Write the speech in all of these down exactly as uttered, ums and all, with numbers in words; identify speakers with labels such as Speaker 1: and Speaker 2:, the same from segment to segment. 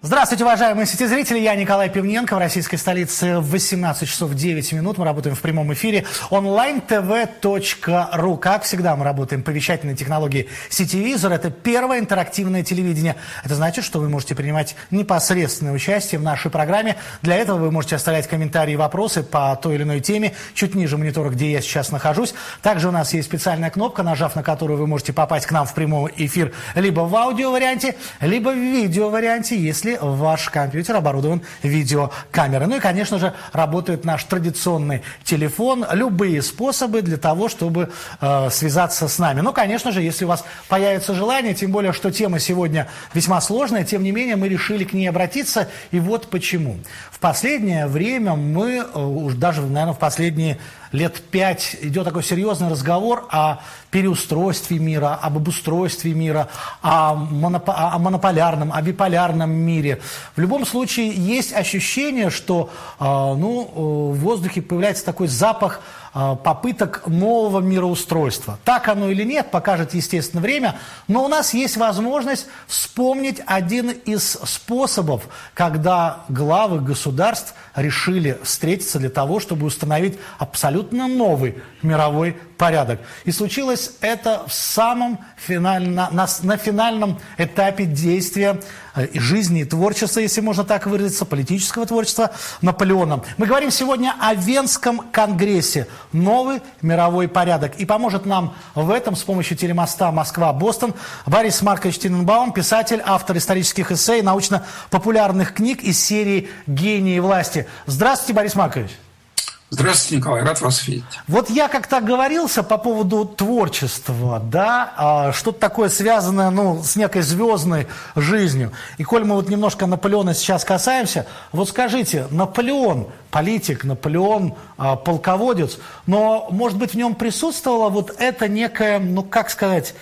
Speaker 1: Здравствуйте, уважаемые сетезрители. Я Николай Пивненко. В российской столице в восемнадцать часов девять минут. Мы работаем в прямом эфире онлайн тэ вэ точка ру. Как всегда, мы работаем по вещательной технологии Сетевизор. Это первое интерактивное телевидение. Это значит, что вы можете принимать непосредственное участие в нашей программе. Для этого вы можете оставлять комментарии и вопросы по той или иной теме чуть ниже монитора, где я сейчас нахожусь. Также у нас есть специальная кнопка, нажав на которую вы можете попасть к нам в прямой эфир либо в аудио-варианте, либо в видео-варианте, если ваш компьютер оборудован видеокамерой. Ну и, конечно же, работает наш традиционный телефон. Любые способы для того, чтобы э, связаться с нами. Ну, конечно же, если у вас появится желание, тем более, что тема сегодня весьма сложная, тем не менее, мы решили к ней обратиться. И вот почему. В последнее время мы, э, уж даже, наверное, в последние лет пять идет такой серьезный разговор о переустройстве мира, об обустройстве мира, о, моноп... о монополярном, о биполярном мире. В любом случае есть ощущение, что э, ну, в воздухе появляется такой запах э, попыток нового мироустройства. Так оно или нет, покажет, естественно, время, но у нас есть возможность вспомнить один из способов, когда главы государств решили встретиться для того, чтобы установить абсолютно новый мировой порядок. И случилось это в самом финально, на, на финальном этапе действия э, жизни и творчества, если можно так выразиться, политического творчества Наполеона. Мы говорим сегодня о Венском конгрессе. Новый мировой порядок. И поможет нам в этом с помощью телемоста Москва-Бостон Борис Маркович Тененбаум, писатель, автор исторических эссе, научно-популярных книг из серии «Гении власти». Здравствуйте, Борис Маркович.
Speaker 2: Здравствуйте, Николай, рад вас видеть.
Speaker 1: Вот я как-то оговорился по поводу творчества, да, что-то такое связанное, ну, с некой звездной жизнью. И коль мы вот немножко Наполеона сейчас касаемся, вот скажите, Наполеон политик, Наполеон полководец, но, может быть, в нем присутствовало вот это некое, ну, как сказать,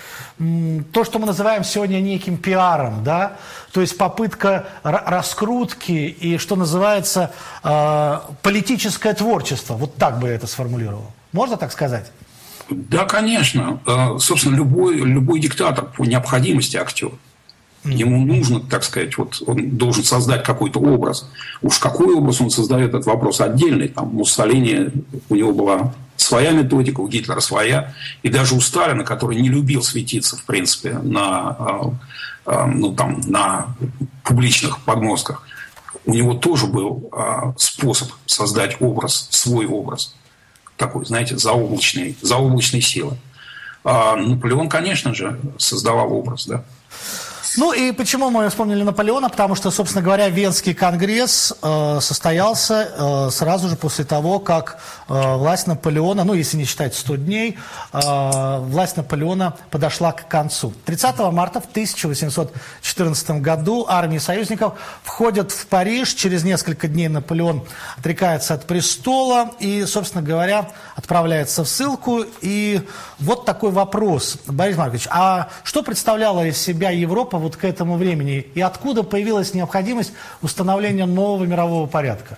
Speaker 1: то, что мы называем сегодня неким пиаром, да, то есть попытка раскрутки и, что называется, политическое творчество. Вот так бы я это сформулировал. Можно так сказать?
Speaker 2: Да, конечно. Собственно, любой, любой диктатор по необходимости актер. Ему нужно, так сказать, вот он должен создать какой-то образ. Уж какой образ он создает, этот вопрос отдельный. Там Муссолини, у него была своя методика, у Гитлера своя. И даже у Сталина, который не любил светиться, в принципе, на, ну, там, на публичных подмостках, у него тоже был способ создать образ, свой образ. Такой, знаете, заоблачной, заоблачной силы. А Наполеон, конечно же, создавал образ, да.
Speaker 1: Ну и почему мы вспомнили Наполеона? Потому что, собственно говоря, Венский конгресс э, состоялся э, сразу же после того, как э, власть Наполеона, ну если не считать сто дней, э, власть Наполеона подошла к концу. тридцатого марта в тысяча восемьсот четырнадцатом году армии союзников входят в Париж. Через несколько дней Наполеон отрекается от престола и, собственно говоря, отправляется в ссылку. И вот такой вопрос, Борис Маркович, а что представляла из себя Европа вот к этому времени? И откуда появилась необходимость установления нового мирового порядка?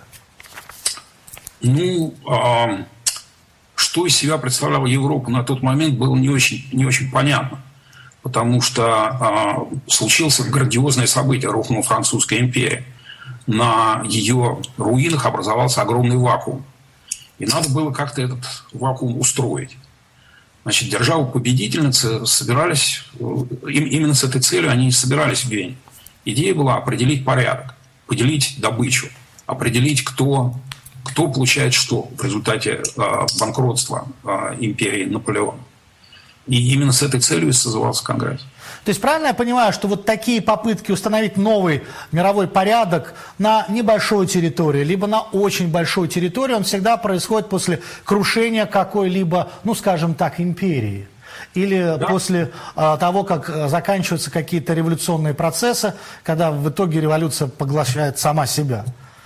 Speaker 2: Ну, а, что из себя представляла Европа на тот момент, было не очень, не очень понятно. Потому что а, случилось грандиозное событие, рухнула Французская империя. На ее руинах образовался огромный вакуум. И надо было как-то этот вакуум устроить. Значит, державы-победительницы собирались, именно с этой целью они собирались в Вене. Идея была определить порядок, поделить добычу, определить, кто, кто получает что в результате э, банкротства э, империи Наполеона. И именно с этой целью и созывался Конгресс.
Speaker 1: То есть правильно я понимаю, что вот такие попытки установить новый мировой порядок на небольшой территории, либо на очень большой территории, он всегда происходит после крушения какой-либо, ну скажем так, империи? Или да. после а, того, как заканчиваются какие-то революционные процессы, когда в итоге революция поглощает сама себя?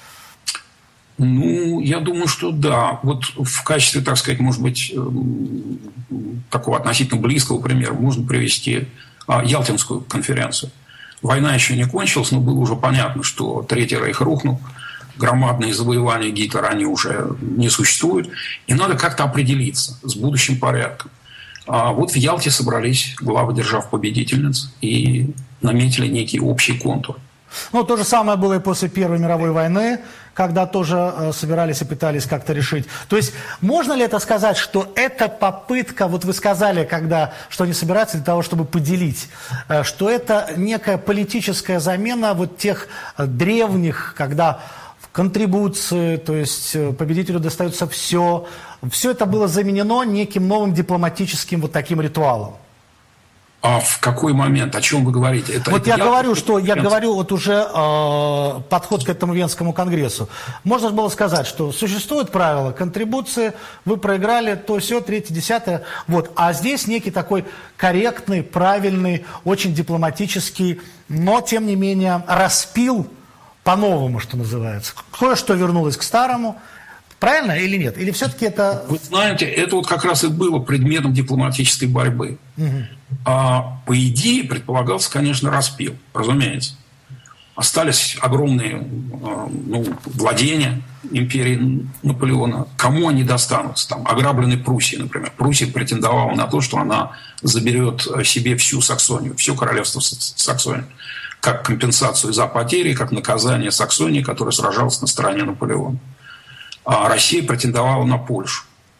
Speaker 2: Ну, я думаю, что да. Вот в качестве, так сказать, может быть, такого относительно близкого примера можно привести Ялтинскую конференцию. Война еще не кончилась, но было уже понятно, что Третий Рейх рухнул, громадные завоевания Гитлера, они уже не существуют, и надо как-то определиться с будущим порядком. А вот в Ялте собрались главы держав-победительниц и наметили некий общий контур.
Speaker 1: Ну, то же самое было и после Первой мировой войны, когда тоже э, собирались и пытались как-то решить. То есть можно ли это сказать, что это попытка, вот вы сказали, когда, что они собираются для того, чтобы поделить, э, что это некая политическая замена вот тех э, древних, когда контрибуции, то есть э, победителю достается все, все это было заменено неким новым дипломатическим вот таким ритуалом?
Speaker 2: А в какой момент? О чем вы говорите? Это,
Speaker 1: вот
Speaker 2: это
Speaker 1: я,
Speaker 2: я
Speaker 1: говорю, что я говорю вот уже э, подход к этому Венскому конгрессу. Можно было сказать, что существует правило контрибуции, вы проиграли, то все, третье, десятое. Вот. А здесь некий такой корректный, правильный, очень дипломатический, но тем не менее распил по-новому, что называется. Кое-что вернулось к старому. Правильно или нет? Или все-таки это...
Speaker 2: Вы знаете, это вот как раз и было предметом дипломатической борьбы. Угу. А, по идее, предполагался, конечно, распил, разумеется. Остались огромные ну, владения империи Наполеона. Кому они достанутся? Там, ограбленной Пруссии, например. Пруссия претендовала на то, что она заберет себе всю Саксонию, все королевство Саксонии, как компенсацию за потери, как наказание Саксонии, которая сражалась на стороне Наполеона. А Россия претендовала на Польшу.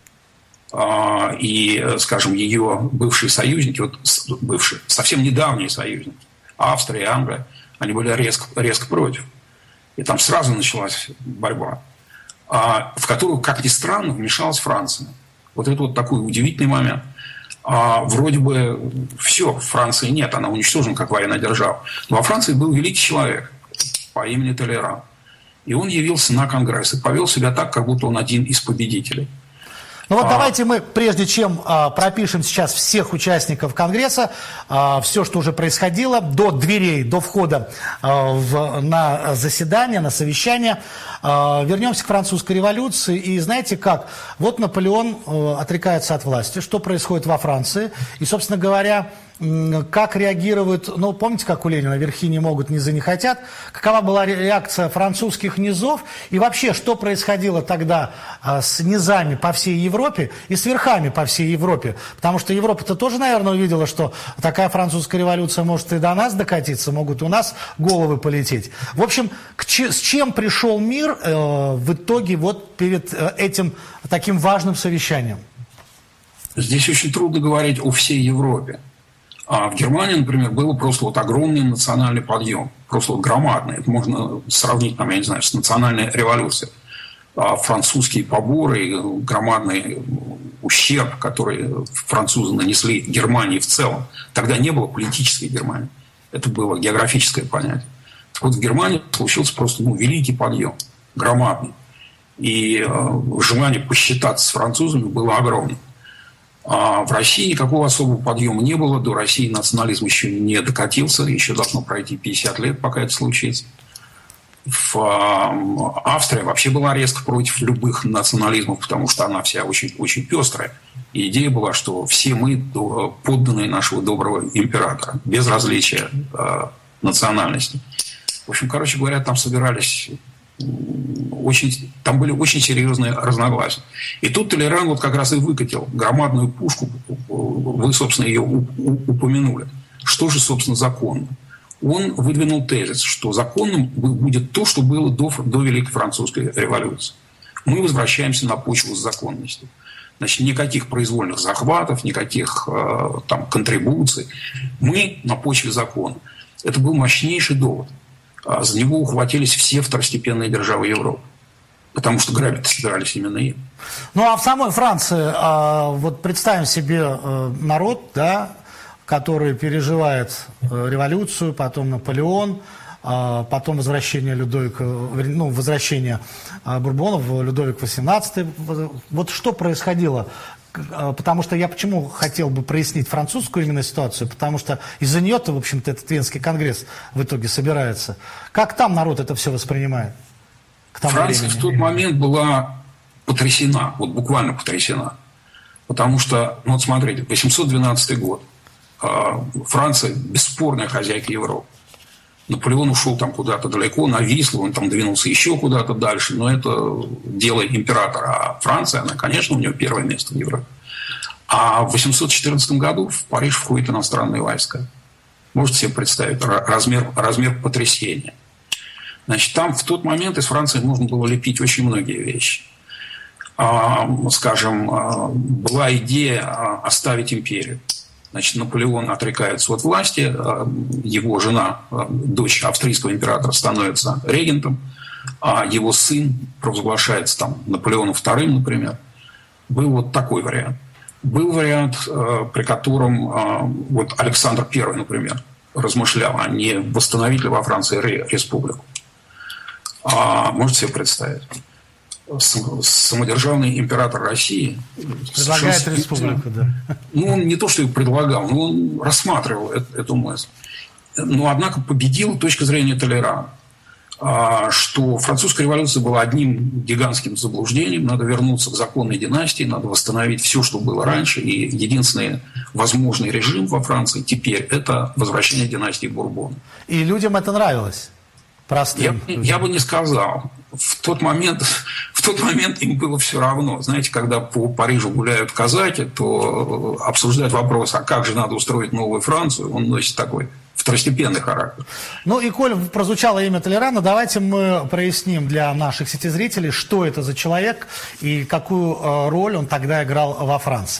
Speaker 2: И, скажем, ее бывшие союзники, вот бывшие, совсем недавние союзники, Австрия и Англия, они были резко, резко против. И там сразу началась борьба, в которую, как ни странно, вмешалась Франция. Вот это вот такой удивительный момент. Вроде бы все, Франции нет, она уничтожена как военная держава. Но во Франции был великий человек по имени Толеран. И он явился на Конгресс и повел себя так, как будто он один из победителей.
Speaker 1: Ну вот а... давайте мы, прежде чем а, пропишем сейчас всех участников Конгресса, а, все, что уже происходило, до дверей, до входа а, в, на заседание, на совещание, а, вернемся к французской революции. И знаете как? Вот Наполеон а, отрекается от власти. Что происходит во Франции? И, собственно говоря, как реагируют, ну, помните, как у Ленина, верхи не могут, низы не хотят? Какова была реакция французских низов? И вообще, что происходило тогда а, с низами по всей Европе и с верхами по всей Европе? Потому что Европа-то тоже, наверное, увидела, что такая французская революция может и до нас докатиться, могут у нас головы полететь. В общем, к ч- с чем пришел мир э, в итоге вот перед э, этим таким важным совещанием?
Speaker 2: Здесь очень трудно говорить о всей Европе. А в Германии, например, был просто вот огромный национальный подъем, просто вот громадный. Это можно сравнить, там, я не знаю, с национальной революцией. А французские поборы, громадный ущерб, который французы нанесли Германии в целом. Тогда не было политической Германии. Это было географическое понятие. Так вот, в Германии случился просто ну, великий подъем, громадный. И э, желание посчитаться с французами было огромным. А в России никакого особого подъема не было. До России национализм еще не докатился. Еще должно пройти пятьдесят лет, пока это случится. В Австрии вообще была резко против любых национализмов, потому что она вся очень, очень пестрая. И идея была, что все мы подданные нашего доброго императора, без различия национальности. В общем, короче говоря, там собирались... Очень, там были очень серьезные разногласия. И тут Толеран вот как раз и выкатил громадную пушку, вы, собственно, ее упомянули. Что же, собственно, законно? Он выдвинул тезис, что законным будет то, что было до, до Великой Французской революции. Мы возвращаемся на почву законности. Значит, никаких произвольных захватов, никаких э, там, контрибуций. Мы на почве закона. Это был мощнейший довод. За него ухватились все второстепенные державы Европы. Потому что грабить собирались именно им.
Speaker 1: Ну, а в самой Франции, вот представим себе народ, да, который переживает революцию, потом Наполеон, потом возвращение Людовика, ну, возвращение Бурбонов, Людовик восемнадцатый. Вот что происходило? Потому что я почему хотел бы прояснить французскую именно ситуацию, потому что из-за нее-то, в общем-то, этот Венский конгресс в итоге собирается. Как там народ это все воспринимает?
Speaker 2: Франция в тот момент была потрясена, вот буквально потрясена. Потому что, ну вот смотрите, восемьсот двенадцатый год. Франция бесспорная хозяйка Европы. Наполеон ушел там куда-то далеко, на Вислу, он там двинулся еще куда-то дальше, но это дело императора. А Франция, она, конечно, у нее первое место в Европе. А в восемьсот четырнадцатом году в Париж входят иностранные войска. Можете себе представить размер, размер потрясения. Значит, там в тот момент из Франции можно было лепить очень многие вещи. А, скажем, была идея оставить империю. Значит, Наполеон отрекается от власти, его жена, дочь австрийского императора, становится регентом, а его сын провозглашается там Наполеоном вторым, например. Был вот такой вариант. Был вариант, при котором вот Александр Первый, например, размышлял, а не восстановить ли во Франции республику. А можете себе представить? Самодержавный император России
Speaker 1: предлагает республику, да.
Speaker 2: Ну, он не то, что его предлагал, но он рассматривал эту, эту мысль. Но, однако, победила точка зрения Толерана, что французская революция была одним гигантским заблуждением, надо вернуться к законной династии, надо восстановить все, что было раньше, и единственный возможный режим во Франции теперь – это возвращение династии Бурбон.
Speaker 1: И людям это нравилось? Простым.
Speaker 2: Я, я бы не сказал. В тот момент, в тот момент им было все равно. Знаете, когда по Парижу гуляют казаки, то обсуждать вопрос, а как же надо устроить новую Францию, он носит такой второстепенный характер.
Speaker 1: Ну и, коль прозвучало имя Толерана, давайте мы проясним для наших сетизрителей, что это за человек и какую роль он тогда играл во Франции.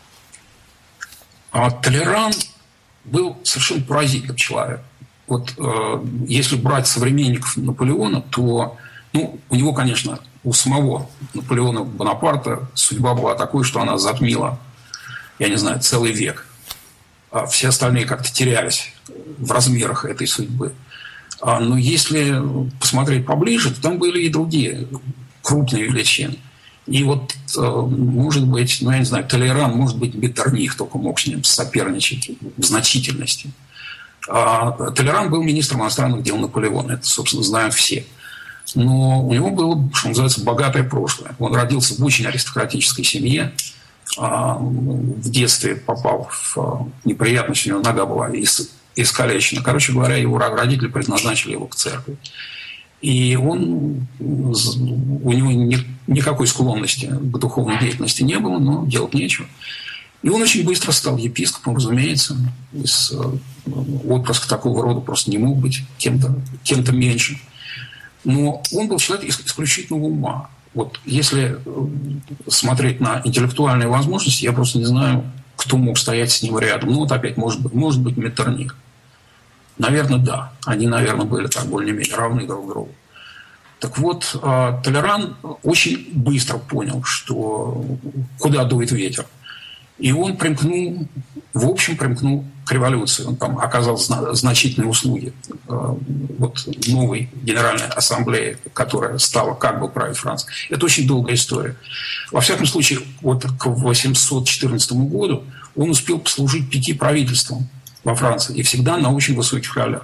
Speaker 2: А Толеран был совершенно поразительным человеком. Вот э, если брать современников Наполеона, то ну, у него, конечно, у самого Наполеона Бонапарта судьба была такой, что она затмила, я не знаю, целый век. А все остальные как-то терялись в размерах этой судьбы. А, но если посмотреть поближе, то там были и другие крупные величины. И вот, э, может быть, ну, я не знаю, Толеран, может быть, Меттерних только мог с ним соперничать в значительности. Толеран был министром иностранных дел Наполеона, это, собственно, знают все. Но у него было, что называется, богатое прошлое. Он родился в очень аристократической семье, в детстве попал в неприятность, у него нога была искалечена. Короче говоря, его родители предназначили его к церкви. И он, у него никакой склонности к духовной деятельности не было, но делать нечего. И он очень быстро стал епископом, разумеется. Из, отпрыск такого рода просто не мог быть кем-то, кем-то меньше. Но он был человек исключительного ума. Вот если смотреть на интеллектуальные возможности, я просто не знаю, кто мог стоять с ним рядом. Ну вот опять, может быть, может быть Меттерних. Наверное, да. Они, наверное, были так более-менее равны друг другу. Так вот, Толеран очень быстро понял, что куда дует ветер. И он примкнул, в общем, примкнул к революции. Он там оказал значительные услуги вот, новой Генеральной Ассамблее, которая стала как бы править Францией. Это очень долгая история. Во всяком случае, вот к восемьсот четырнадцатому году он успел послужить пяти правительствам во Франции и всегда на очень высоких ролях.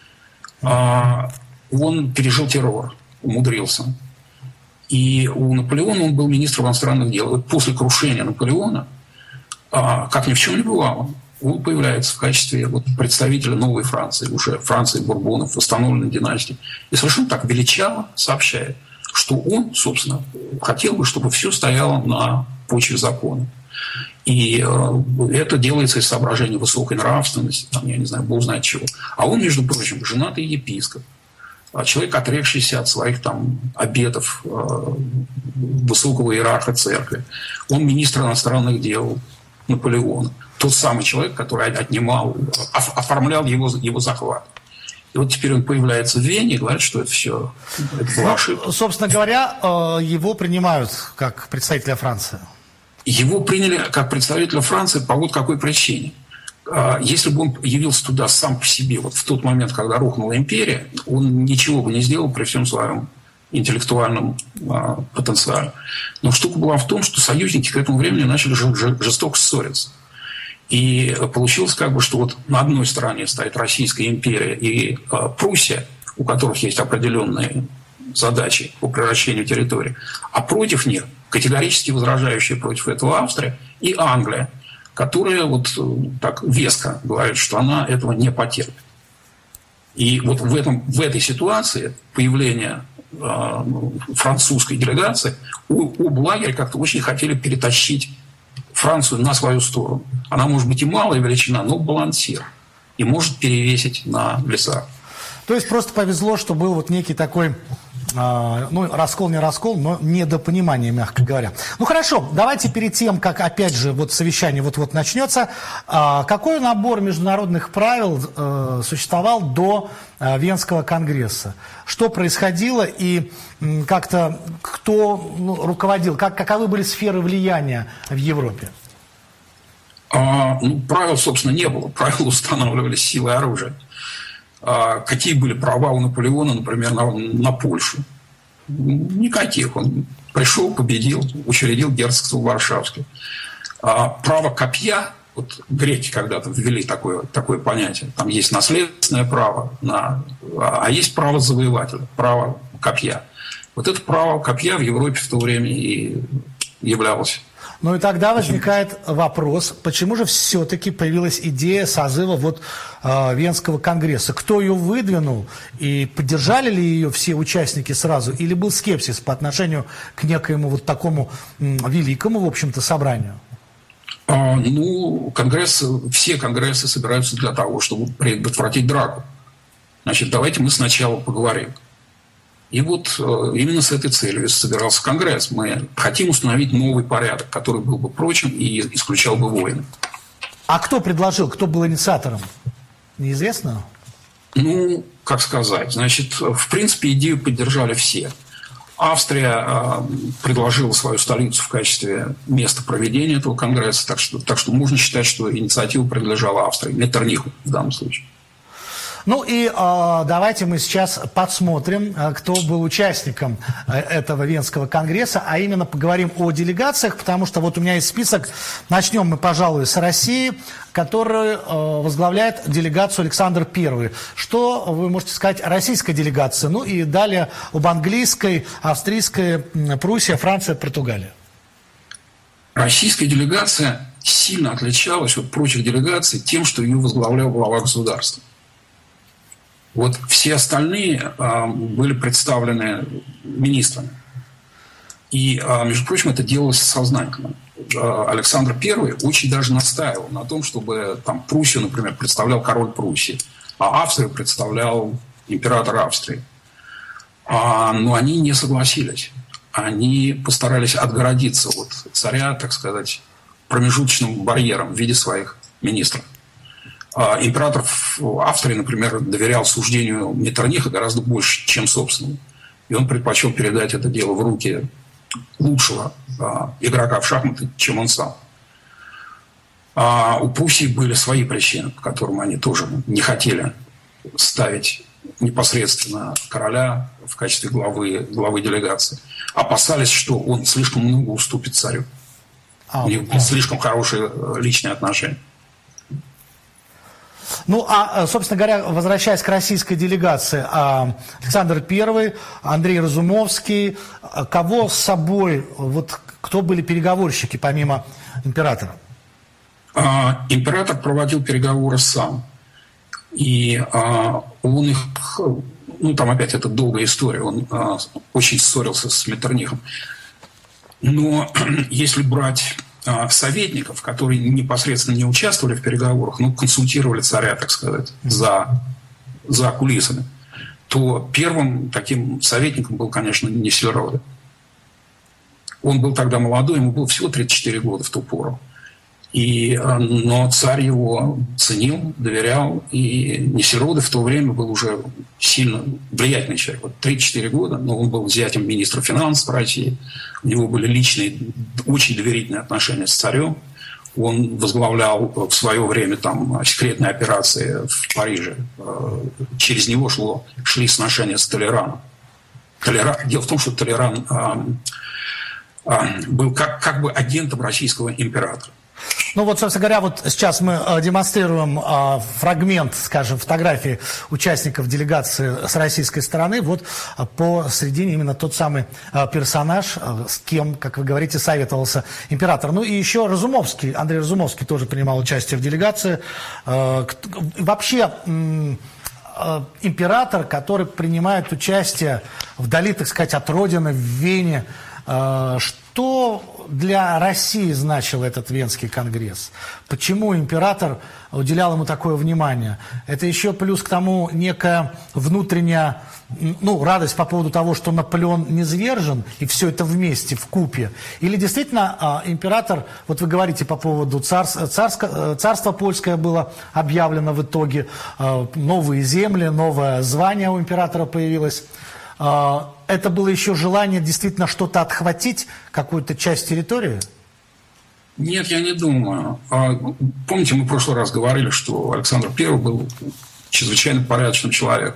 Speaker 2: Он пережил террор, умудрился. И у Наполеона он был министром иностранных дел. Вот после крушения Наполеона, как ни в чем не бывало, он появляется в качестве вот, представителя новой Франции, уже Франции Бурбонов, восстановленной династии. И совершенно так величаво сообщает, что он, собственно, хотел бы, чтобы все стояло на почве закона. И э, это делается из соображений высокой нравственности, там, я не знаю, бог знает чего. А он, между прочим, женатый епископ. Человек, отрекшийся от своих там обетов э, высокого иерарха церкви. Он министр иностранных дел Наполеона. Тот самый человек, который отнимал, оформлял его, его захват. И вот теперь он появляется в Вене и говорит, что это все это была ошибка.
Speaker 1: Собственно говоря, его принимают как представителя Франции.
Speaker 2: Его приняли как представителя Франции по вот какой причине. Если бы он явился туда сам по себе, вот в тот момент, когда рухнула империя, он ничего бы не сделал при всем своем интеллектуальном а, потенциале. Но штука была в том, что союзники к этому времени начали жестоко ссориться. И получилось как бы, что вот на одной стороне стоит Российская империя и а, Пруссия, у которых есть определенные задачи по превращению территории, а против них категорически возражающие против этого Австрия и Англия, которая вот так веско говорит, что она этого не потерпит. И вот в, этом, в этой ситуации появление э, французской делегации у, оба лагеря как-то очень хотели перетащить Францию на свою сторону. Она может быть и малая величина, но балансир. и может перевесить на весах.
Speaker 1: То есть просто повезло, что был вот некий такой, э, ну, раскол не раскол, но недопонимание, мягко говоря. Ну, хорошо, давайте перед тем, как, опять же, вот совещание вот-вот начнется, э, какой набор международных правил э, существовал до э, Венского конгресса? Что происходило и э, как-то кто ну, руководил, как, каковы были сферы влияния в Европе?
Speaker 2: А, ну, правил, собственно, не было. Правила устанавливались силой оружия. А какие были права у Наполеона, например, на, на Польшу? Никаких. Он пришел, победил, учредил герцогство Варшавское. А право копья, вот греки когда-то ввели такое, такое понятие, там есть наследственное право, на, а есть право завоевателя, право копья. Вот это право копья в Европе в то время и являлось.
Speaker 1: Ну и тогда возникает вопрос, почему же все-таки появилась идея созыва вот, э, Венского конгресса? Кто ее выдвинул и поддержали ли ее все участники сразу? Или был скепсис по отношению к некоему вот такому м, великому, в общем-то, собранию?
Speaker 2: А, ну, конгресс, все конгрессы собираются для того, чтобы предотвратить драку. Значит, давайте мы сначала поговорим. И вот именно с этой целью собирался Конгресс. Мы хотим установить новый порядок, который был бы прочен и исключал бы войны.
Speaker 1: А кто предложил, кто был инициатором? Неизвестно?
Speaker 2: Ну, как сказать. Значит, в принципе, идею поддержали все. Австрия предложила свою столицу в качестве места проведения этого Конгресса, так что, так что можно считать, что инициатива принадлежала Австрии, Меттерниху в данном случае.
Speaker 1: Ну и э, давайте мы сейчас подсмотрим, кто был участником этого Венского конгресса, а именно поговорим о делегациях, потому что вот у меня есть список. Начнем мы, пожалуй, с России, который э, возглавляет делегацию Александр Первый. Что вы можете сказать о российской делегации? Ну и далее об английской, австрийской, Пруссия, Франция, Португалия.
Speaker 2: Российская делегация сильно отличалась от прочих делегаций тем, что ее возглавлял глава государства. Вот все остальные а, были представлены министрами. И, а, между прочим, это делалось сознательно. А, Александр Первый очень даже настаивал на том, чтобы там, Пруссию, например, представлял король Пруссии, а Австрию представлял император Австрии. А, но они не согласились. Они постарались отгородиться от царя, так сказать, промежуточным барьером в виде своих министров. Император Австрии, например, доверял суждению Меттерниха гораздо больше, чем собственному. И он предпочел передать это дело в руки лучшего а, игрока в шахматы, чем он сам. А у Пруссии были свои причины, по которым они тоже не хотели ставить непосредственно короля в качестве главы, главы делегации. Опасались, что он слишком много уступит царю. А, у них были слишком хорошие личные отношения.
Speaker 1: Ну, а, собственно говоря, возвращаясь к российской делегации, Александр Первый, Андрей Разумовский, кого с собой, вот кто были переговорщики помимо императора?
Speaker 2: Император проводил переговоры сам. И он их, ну, там опять это долгая история, он очень ссорился с Меттернихом. Но если брать советников, которые непосредственно не участвовали в переговорах, но консультировали царя, так сказать, за, за кулисами, то первым таким советником был, конечно, Несельроде. Он был тогда молодой, ему было всего тридцать четыре года в ту пору. И, но царь его ценил, доверял, и Несельроде в то время был уже сильно влиятельный человек. Вот тридцать четыре года, но он был зятем министра финансов России, у него были личные, очень доверительные отношения с царем. Он возглавлял в свое время там секретные операции в Париже. Через него шло, шли сношения с Толераном. Толеран, дело в том, что Толеран а, а, был как, как бы агентом российского императора.
Speaker 1: Ну вот, собственно говоря, вот сейчас мы э, демонстрируем э, фрагмент, скажем, фотографии участников делегации с российской стороны. Вот э, посредине именно тот самый э, персонаж, э, с кем, как вы говорите, советовался император. Ну и еще Разумовский, Андрей Разумовский тоже принимал участие в делегации. Э, вообще... Э, император, который принимает участие вдали, так сказать, от родины, в Вене, Что для России значил этот Венский конгресс? Почему император уделял ему такое внимание? Это еще плюс к тому некая внутренняя, ну, радость по поводу того, что Наполеон низвержен, и все это вместе, вкупе. Или действительно император, вот вы говорите по поводу царства, царство, царство польское было объявлено в итоге, новые земли, новое звание у императора появилось. Это было еще желание действительно что-то отхватить, какую-то часть территории?
Speaker 2: Нет, я не думаю. Помните, мы в прошлый раз говорили, что Александр Первый был чрезвычайно порядочным человеком.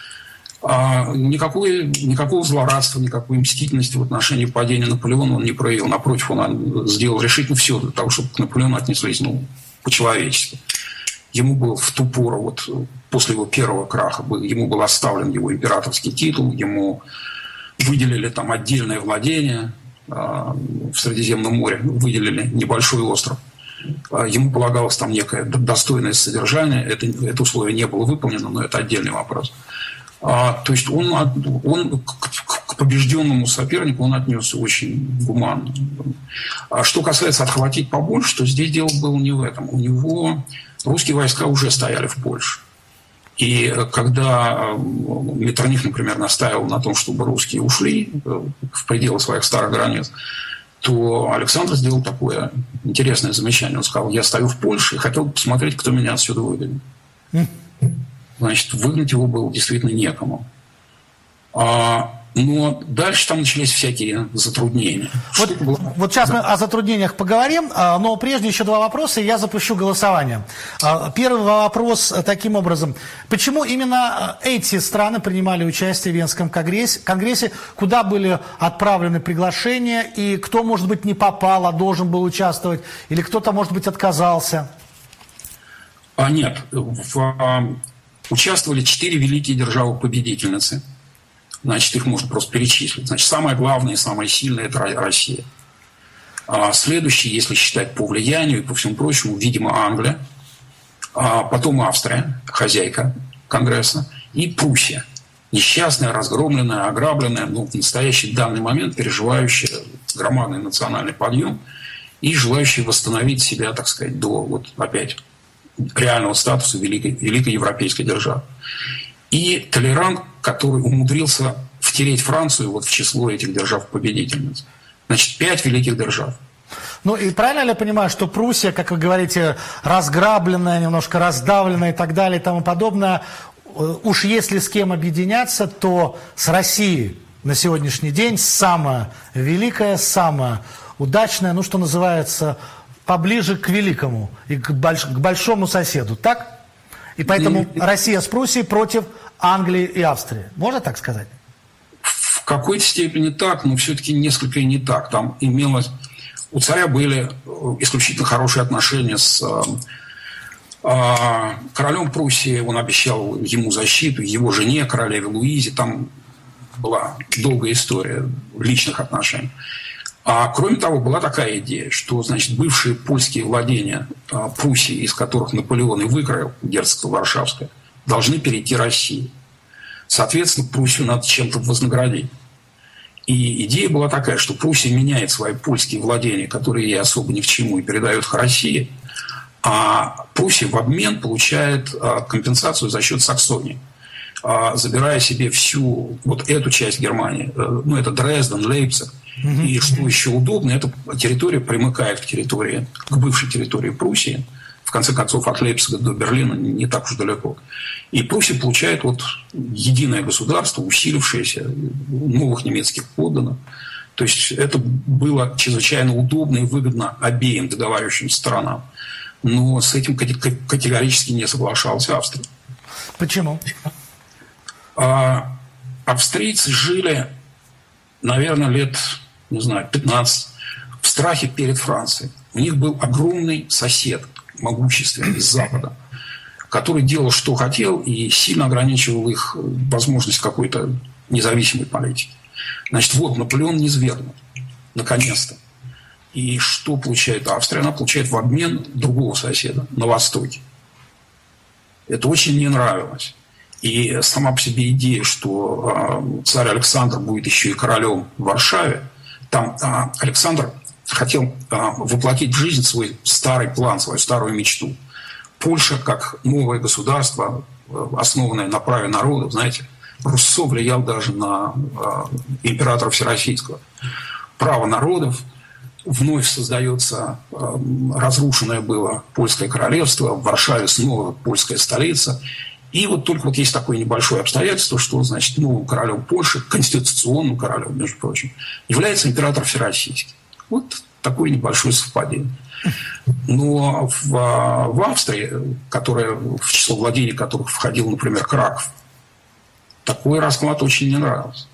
Speaker 2: Никакой, никакого злорадства, никакой мстительности в отношении падения Наполеона он не проявил. Напротив, он сделал решительно все для того, чтобы к Наполеону отнеслись, ну, по-человечески. Ему был в ту пору, вот после его первого краха, ему был оставлен его императорский титул, ему выделили там отдельное владение э, в Средиземном море, выделили небольшой остров. Э, ему полагалось там некое достойное содержание, это, это условие не было выполнено, но это отдельный вопрос. А, то есть он, он к, к побежденному сопернику он отнесся очень гуманно. А что касается отхватить побольше, то здесь дело было не в этом. У него русские войска уже стояли в Польше. И когда Меттерних, например, настаивал на том, чтобы русские ушли в пределы своих старых границ, то Александр сделал такое интересное замечание. Он сказал: я стою в Польше и хотел посмотреть, кто меня отсюда выгонит. Значит, выгнать его было действительно некому. А, но дальше там начались всякие затруднения.
Speaker 1: Вот, вот сейчас мы о затруднениях поговорим, но прежде еще два вопроса, и я запущу голосование. Первый вопрос таким образом. Почему именно эти страны принимали участие в Венском конгрессе, конгрессе, куда были отправлены приглашения, и кто, может быть, не попал, а должен был участвовать, или кто-то, может быть, отказался?
Speaker 2: А нет, в... Участвовали четыре великие державы-победительницы. Значит, их можно просто перечислить. Значит, самое главное и самое сильное – это Россия. А следующие, если считать по влиянию и по всему прочему, видимо, Англия. А потом Австрия, хозяйка Конгресса. И Пруссия. Несчастная, разгромленная, ограбленная, но в настоящий данный момент переживающая громадный национальный подъем и желающая восстановить себя, так сказать, до вот опять реального статуса великой, великой европейской державы. И Толеран, который умудрился втереть Францию вот в число этих держав-победительниц. Значит, пять великих держав.
Speaker 1: Ну и правильно ли я понимаю, что Пруссия, как вы говорите, разграбленная, немножко раздавленная и так далее и тому подобное, уж если с кем объединяться, то с Россией на сегодняшний день самая великая, самая удачная, ну что называется, поближе к великому и к, больш, к большому соседу, так? И поэтому и, Россия с Пруссией против Англии и Австрии. Можно так сказать?
Speaker 2: В какой-то степени так, но все-таки несколько и не так. Там имелось... У царя были исключительно хорошие отношения с э, королем Пруссии. Он обещал ему защиту, его жене, королеве Луизе. Там была долгая история личных отношений. А кроме того, была такая идея, что, значит, бывшие польские владения а, Пруссии, из которых Наполеон и выкроил герцогство Варшавское, должны перейти России. Соответственно, Пруссию надо чем-то вознаградить. И идея была такая, что Пруссия меняет свои польские владения, которые ей особо ни к чему, и передает их России, а Пруссия в обмен получает а, компенсацию за счет Саксонии, а, забирая себе всю вот эту часть Германии. Ну, это Дрезден, Лейпциг. И что еще удобно, эта территория примыкает к территории, к бывшей территории Пруссии. В конце концов, от Лейпцига до Берлина не так уж далеко. И Пруссия получает вот единое государство, усилившееся, новых немецких подданных. То есть это было чрезвычайно удобно и выгодно обеим договаривающимся сторонам. Но с этим категорически не соглашалась Австрия.
Speaker 1: Почему?
Speaker 2: А, австрийцы жили, наверное, лет, не знаю, пятнадцать в страхе перед Францией. У них был огромный сосед, могущественный, из Запада, который делал, что хотел, и сильно ограничивал их возможность какой-то независимой политики. Значит, вот Наполеон низвергнут, наконец-то. И что получает Австрия? Она получает в обмен другого соседа на Востоке. Это очень не нравилось. И сама по себе идея, что царь Александр будет еще и королем в Варшаве, Там а, Александр хотел а, воплотить в жизнь свой старый план, свою старую мечту. Польша, как новое государство, основанное на праве народов, знаете, Руссо влиял даже на а, императора Всероссийского. Право народов, вновь создается а, разрушенное было польское королевство, в Варшаве снова польская столица. И вот только вот есть такое небольшое обстоятельство, что, значит, новым королем Польши, конституционным королем, между прочим, является император Всероссийский. Вот такое небольшое совпадение. Но в, в Австрии, которая, в число владений которых входил, например, Краков, такой расклад очень не нравился.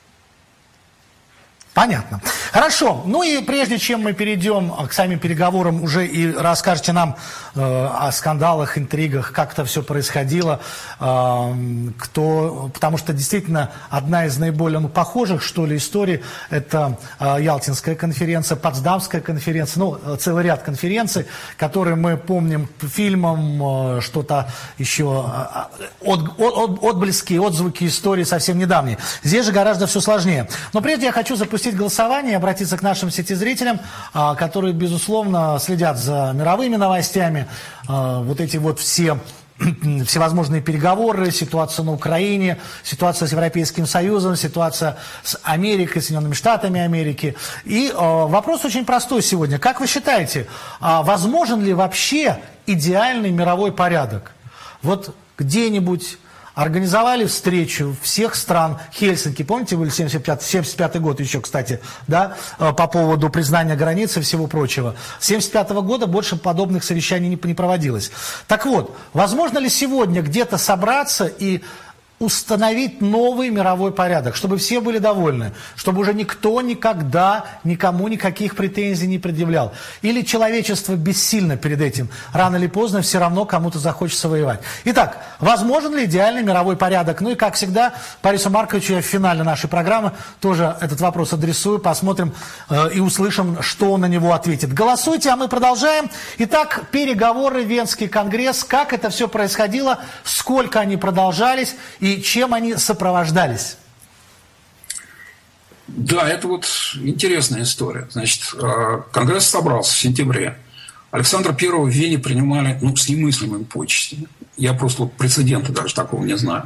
Speaker 1: Понятно. Хорошо. Ну и прежде чем мы перейдем к самим переговорам уже и расскажете нам э, о скандалах, интригах, как это все происходило, э, кто, потому что действительно одна из наиболее ну, похожих, что ли, историй – это э, Ялтинская конференция, Потсдамская конференция, ну, целый ряд конференций, которые мы помним по фильмам, э, что-то еще, э, от, от, отблески, отзвуки истории совсем недавние. Здесь же гораздо все сложнее. Но прежде я хочу запустить голосование и обратиться к нашим сетизрителям, которые, безусловно, следят за мировыми новостями, вот эти вот все всевозможные переговоры, ситуация на Украине, ситуация с Европейским Союзом, ситуация с Америкой, Соединенными Штатами Америки. И вопрос очень простой сегодня. Как вы считаете, возможен ли вообще идеальный мировой порядок? Вот где-нибудь организовали встречу всех стран Хельсинки, помните, были семьдесят пятый год еще, кстати, да, по поводу признания границ и всего прочего. С семьдесят пятого года больше подобных совещаний не, не проводилось. Так вот, возможно ли сегодня где-то собраться и установить новый мировой порядок, чтобы все были довольны, чтобы уже никто никогда никому никаких претензий не предъявлял? Или человечество бессильно перед этим? Рано или поздно все равно кому-то захочется воевать. Итак, возможен ли идеальный мировой порядок? Ну и, как всегда, Борису Марковичу я в финале нашей программы тоже этот вопрос адресую. Посмотрим э, и услышим, что он на него ответит. Голосуйте, а мы продолжаем. Итак, переговоры, Венский конгресс. Как это все происходило, сколько они продолжались и И чем они сопровождались?
Speaker 2: Да, это вот интересная история. Значит, Конгресс собрался в сентябре. Александра Первого в Вене принимали ну, с немыслимыми почестями. Я просто вот прецедента даже такого не знаю.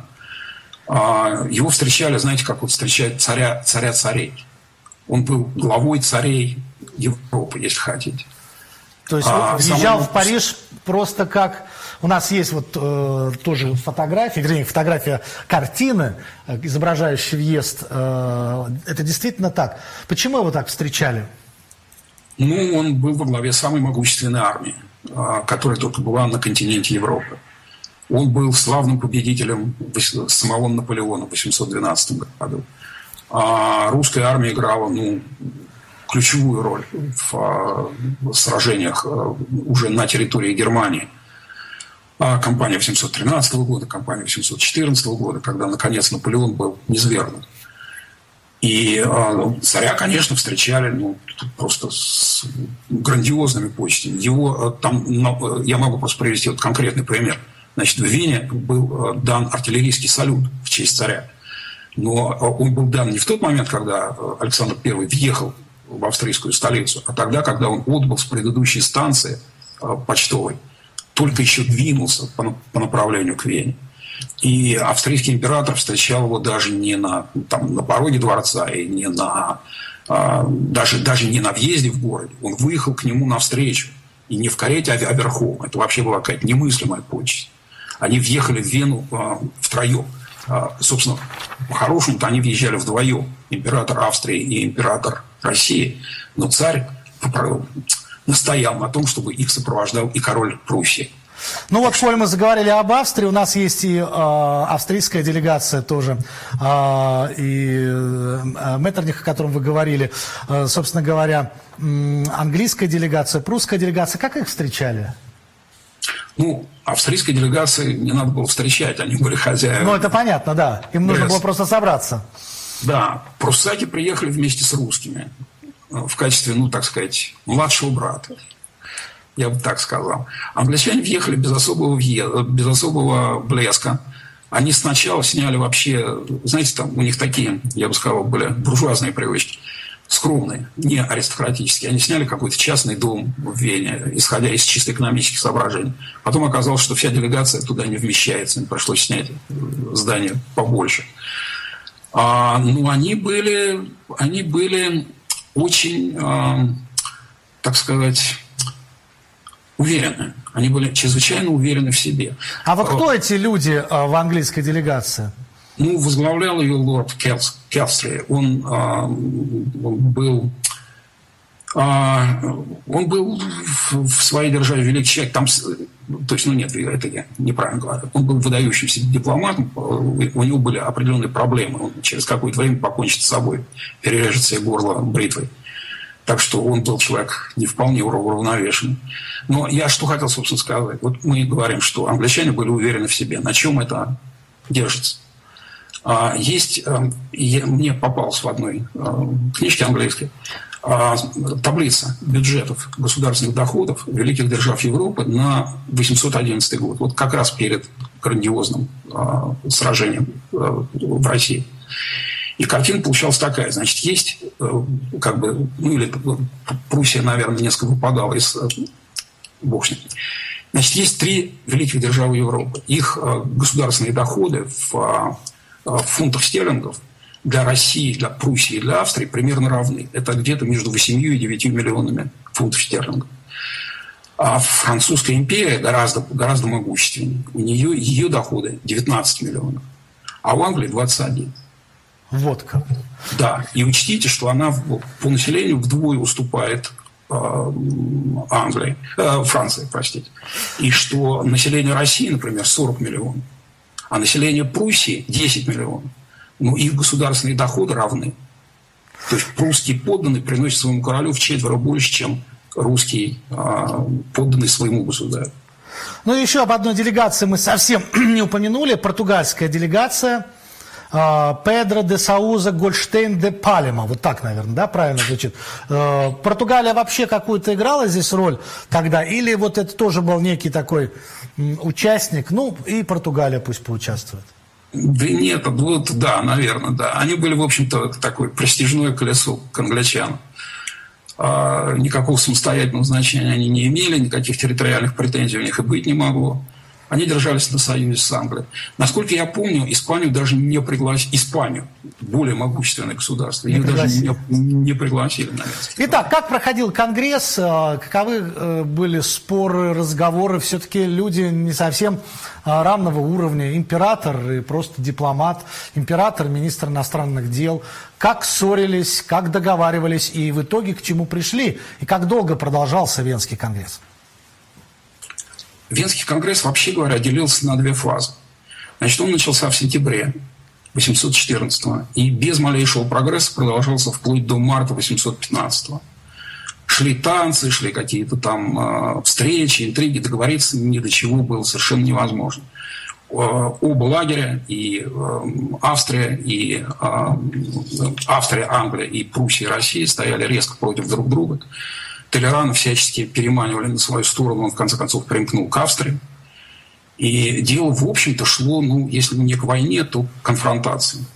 Speaker 2: Его встречали, знаете, как вот встречают царя, царя царей. Он был главой царей Европы, если хотите.
Speaker 1: То есть а, въезжал сам... в Париж просто как... У нас есть вот э, тоже фотография, вернее, фотография картины, э, изображающая въезд. Э, это действительно так. Почему его так встречали?
Speaker 2: Ну, он был во главе самой могущественной армии, э, которая только была на континенте Европы. Он был славным победителем самого Наполеона в восемьсот двенадцатом году. А русская армия играла, ну, ключевую роль в, в сражениях уже на территории Германии. А кампания восемьсот тринадцатого года, кампания восемьсот четырнадцатого года, когда, наконец, Наполеон был низвергнут. И а, царя, конечно, встречали ну, просто с грандиозными почестями. Его там, я могу просто привести вот конкретный пример. Значит, в Вене был дан артиллерийский салют в честь царя. Но он был дан не в тот момент, когда Александр Первый въехал в австрийскую столицу, а тогда, когда он отбыл с предыдущей станции почтовой, только еще двинулся по, по направлению к Вене. И австрийский император встречал его даже не на, там, на пороге дворца, и не на, а, даже, даже не на въезде в город. Он выехал к нему навстречу. И не в карете, а верхом. Это вообще была какая-то немыслимая почесть. Они въехали в Вену а, втроем. А, собственно, по-хорошему-то они въезжали вдвоем. Император Австрии и император России. Но царь настоял на том, чтобы их сопровождал и король Пруссии.
Speaker 1: Ну вот, коль мы заговорили об Австрии, у нас есть и э, австрийская делегация тоже, э, и э, Меттерних, о котором вы говорили, э, собственно говоря, э, английская делегация, прусская делегация. Как их встречали?
Speaker 2: Ну, австрийской делегации не надо было встречать, они были хозяевами.
Speaker 1: Ну, это понятно, да. Им нужно было просто собраться.
Speaker 2: Да, пруссаки приехали вместе с русскими в качестве, ну, так сказать, младшего брата. Я бы так сказал. Англичане въехали без особого, без особого блеска. Они сначала сняли вообще, знаете, там у них такие, я бы сказал, были буржуазные привычки. скромные, не аристократические. Они сняли какой-то частный дом в Вене, исходя из чисто экономических соображений. Потом оказалось, что вся делегация туда не вмещается. Им пришлось снять здание побольше. А, ну, они были, они были очень, а, так сказать, уверены. Они были чрезвычайно уверены в себе.
Speaker 1: А вот кто эти люди а, в английской делегации?
Speaker 2: Ну, возглавлял ее лорд Келстри. Он, а, он был... А, он был в, в своей державе великий человек. Там, то есть, ну нет, это я неправильно говорю. Он был выдающимся дипломатом. У него были определенные проблемы. Он через какое-то время покончит с собой, перережет себе горло бритвой. Так что он был человек не вполне уравновешенный. Но я что хотел, собственно, сказать. Вот мы говорим, что англичане были уверены в себе. На чем это держится? Есть, мне попалось в одной книжке английской, таблица бюджетов государственных доходов великих держав Европы на восемьсот одиннадцатый год. Вот как раз перед грандиозным сражением в России. И картина получалась такая. Значит, есть, как бы, ну или Пруссия, наверное, несколько выпадала из... Бог с ним. Значит, есть три великих державы Европы. Их государственные доходы в... в фунтах стерлингов для России, для Пруссии и для Австрии примерно равны. Это где-то между восемью и девятью миллионами фунтов стерлингов. А Французская империя гораздо, гораздо могущественнее. У нее ее доходы девятнадцать миллионов, а у Англии двадцать один.
Speaker 1: Вот как.
Speaker 2: Да, и учтите, что она по населению вдвое уступает э, Англии, э, Франции, простите. И что население России, например, сорок миллионов. А население Пруссии десять миллионов. Но их государственные доходы равны. То есть прусский подданный приносит своему королю в четверо больше, чем русский а, подданный своему государю.
Speaker 1: Ну, еще об одной делегации мы совсем не упомянули. Португальская делегация. Педро де Сауза Гольштейн де Палема. Вот так, наверное, да, правильно звучит. Португалия вообще какую-то играла здесь роль тогда? Или вот это тоже был некий такой участник? Ну, и Португалия пусть поучаствует.
Speaker 2: Да нет, вот, да, наверное, да. Они были, в общем-то, такое престижное колесо к англичанам. А, никакого самостоятельного значения они не имели, никаких территориальных претензий у них и быть не могло. Они держались на союзе с Англией. Насколько я помню, Испанию даже не пригласили. Испанию, более могущественное государство, ее даже не, не пригласили на место.
Speaker 1: Итак, как проходил Конгресс? Каковы были споры, разговоры? Все-таки люди не совсем равного уровня. Император и просто дипломат. Император, министр иностранных дел. Как ссорились, как договаривались и в итоге к чему пришли? И как долго продолжался Венский конгресс?
Speaker 2: Венский конгресс, вообще говоря, делился на две фазы. Значит, он начался в сентябре восемьсот четырнадцатого и без малейшего прогресса продолжался вплоть до марта восемьсот пятнадцатого. Шли танцы, шли какие-то там э, встречи, интриги, договориться ни до чего было совершенно невозможно. Э, оба лагеря, и э, Австрия, и э, Австрия, Англия, и Пруссия, и Россия стояли резко против друг друга. Толерана всячески переманивали на свою сторону, он в конце концов примкнул к Австрии. И дело, в общем-то, шло, ну, если не к войне, то к конфронтации.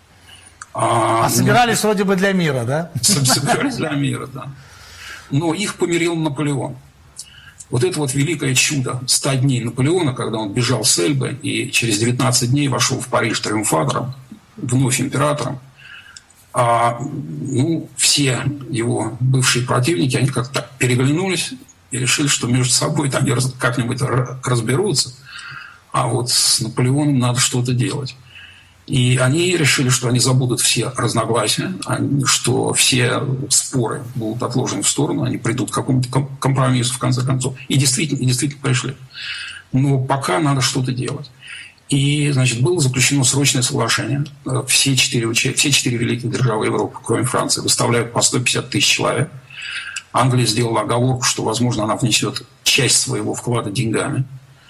Speaker 1: А, а собирались ну, вроде бы для мира, да?
Speaker 2: Собирались для мира, да. Но их помирил Наполеон. Вот это вот великое чудо ста дней Наполеона, когда он бежал с Эльбы и через девятнадцать дней вошел в Париж триумфатором, вновь императором. А, ну, все его бывшие противники, они как-то переглянулись и решили, что между собой там как-нибудь разберутся, а вот с Наполеоном надо что-то делать. И они решили, что они забудут все разногласия, что все споры будут отложены в сторону, они придут к какому-то компромиссу в конце концов. И действительно, и действительно пришли. Но пока надо что-то делать. И, значит, было заключено срочное соглашение. Все четыре, все четыре великих державы Европы, кроме Франции, выставляют по сто пятьдесят тысяч человек. Англия сделала оговорку, что, возможно, она внесет часть своего вклада деньгами.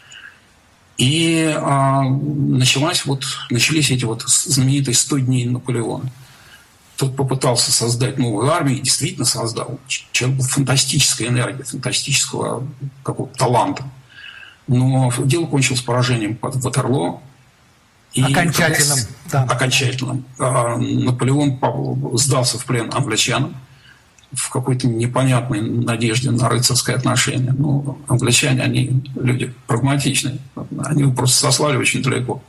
Speaker 2: И а, началась вот, начались эти вот знаменитые сто дней Наполеона. Тот попытался создать новую армию и действительно создал. Человек был фантастической энергии, фантастического какого-то таланта. Но дело кончилось поражением под Ватерлоо. И
Speaker 1: окончательным. Да.
Speaker 2: Окончательным. Наполеон сдался в плен англичанам в какой-то непонятной надежде на рыцарское отношение. Ну, англичане, они люди прагматичные. Они его просто сослали очень далеко.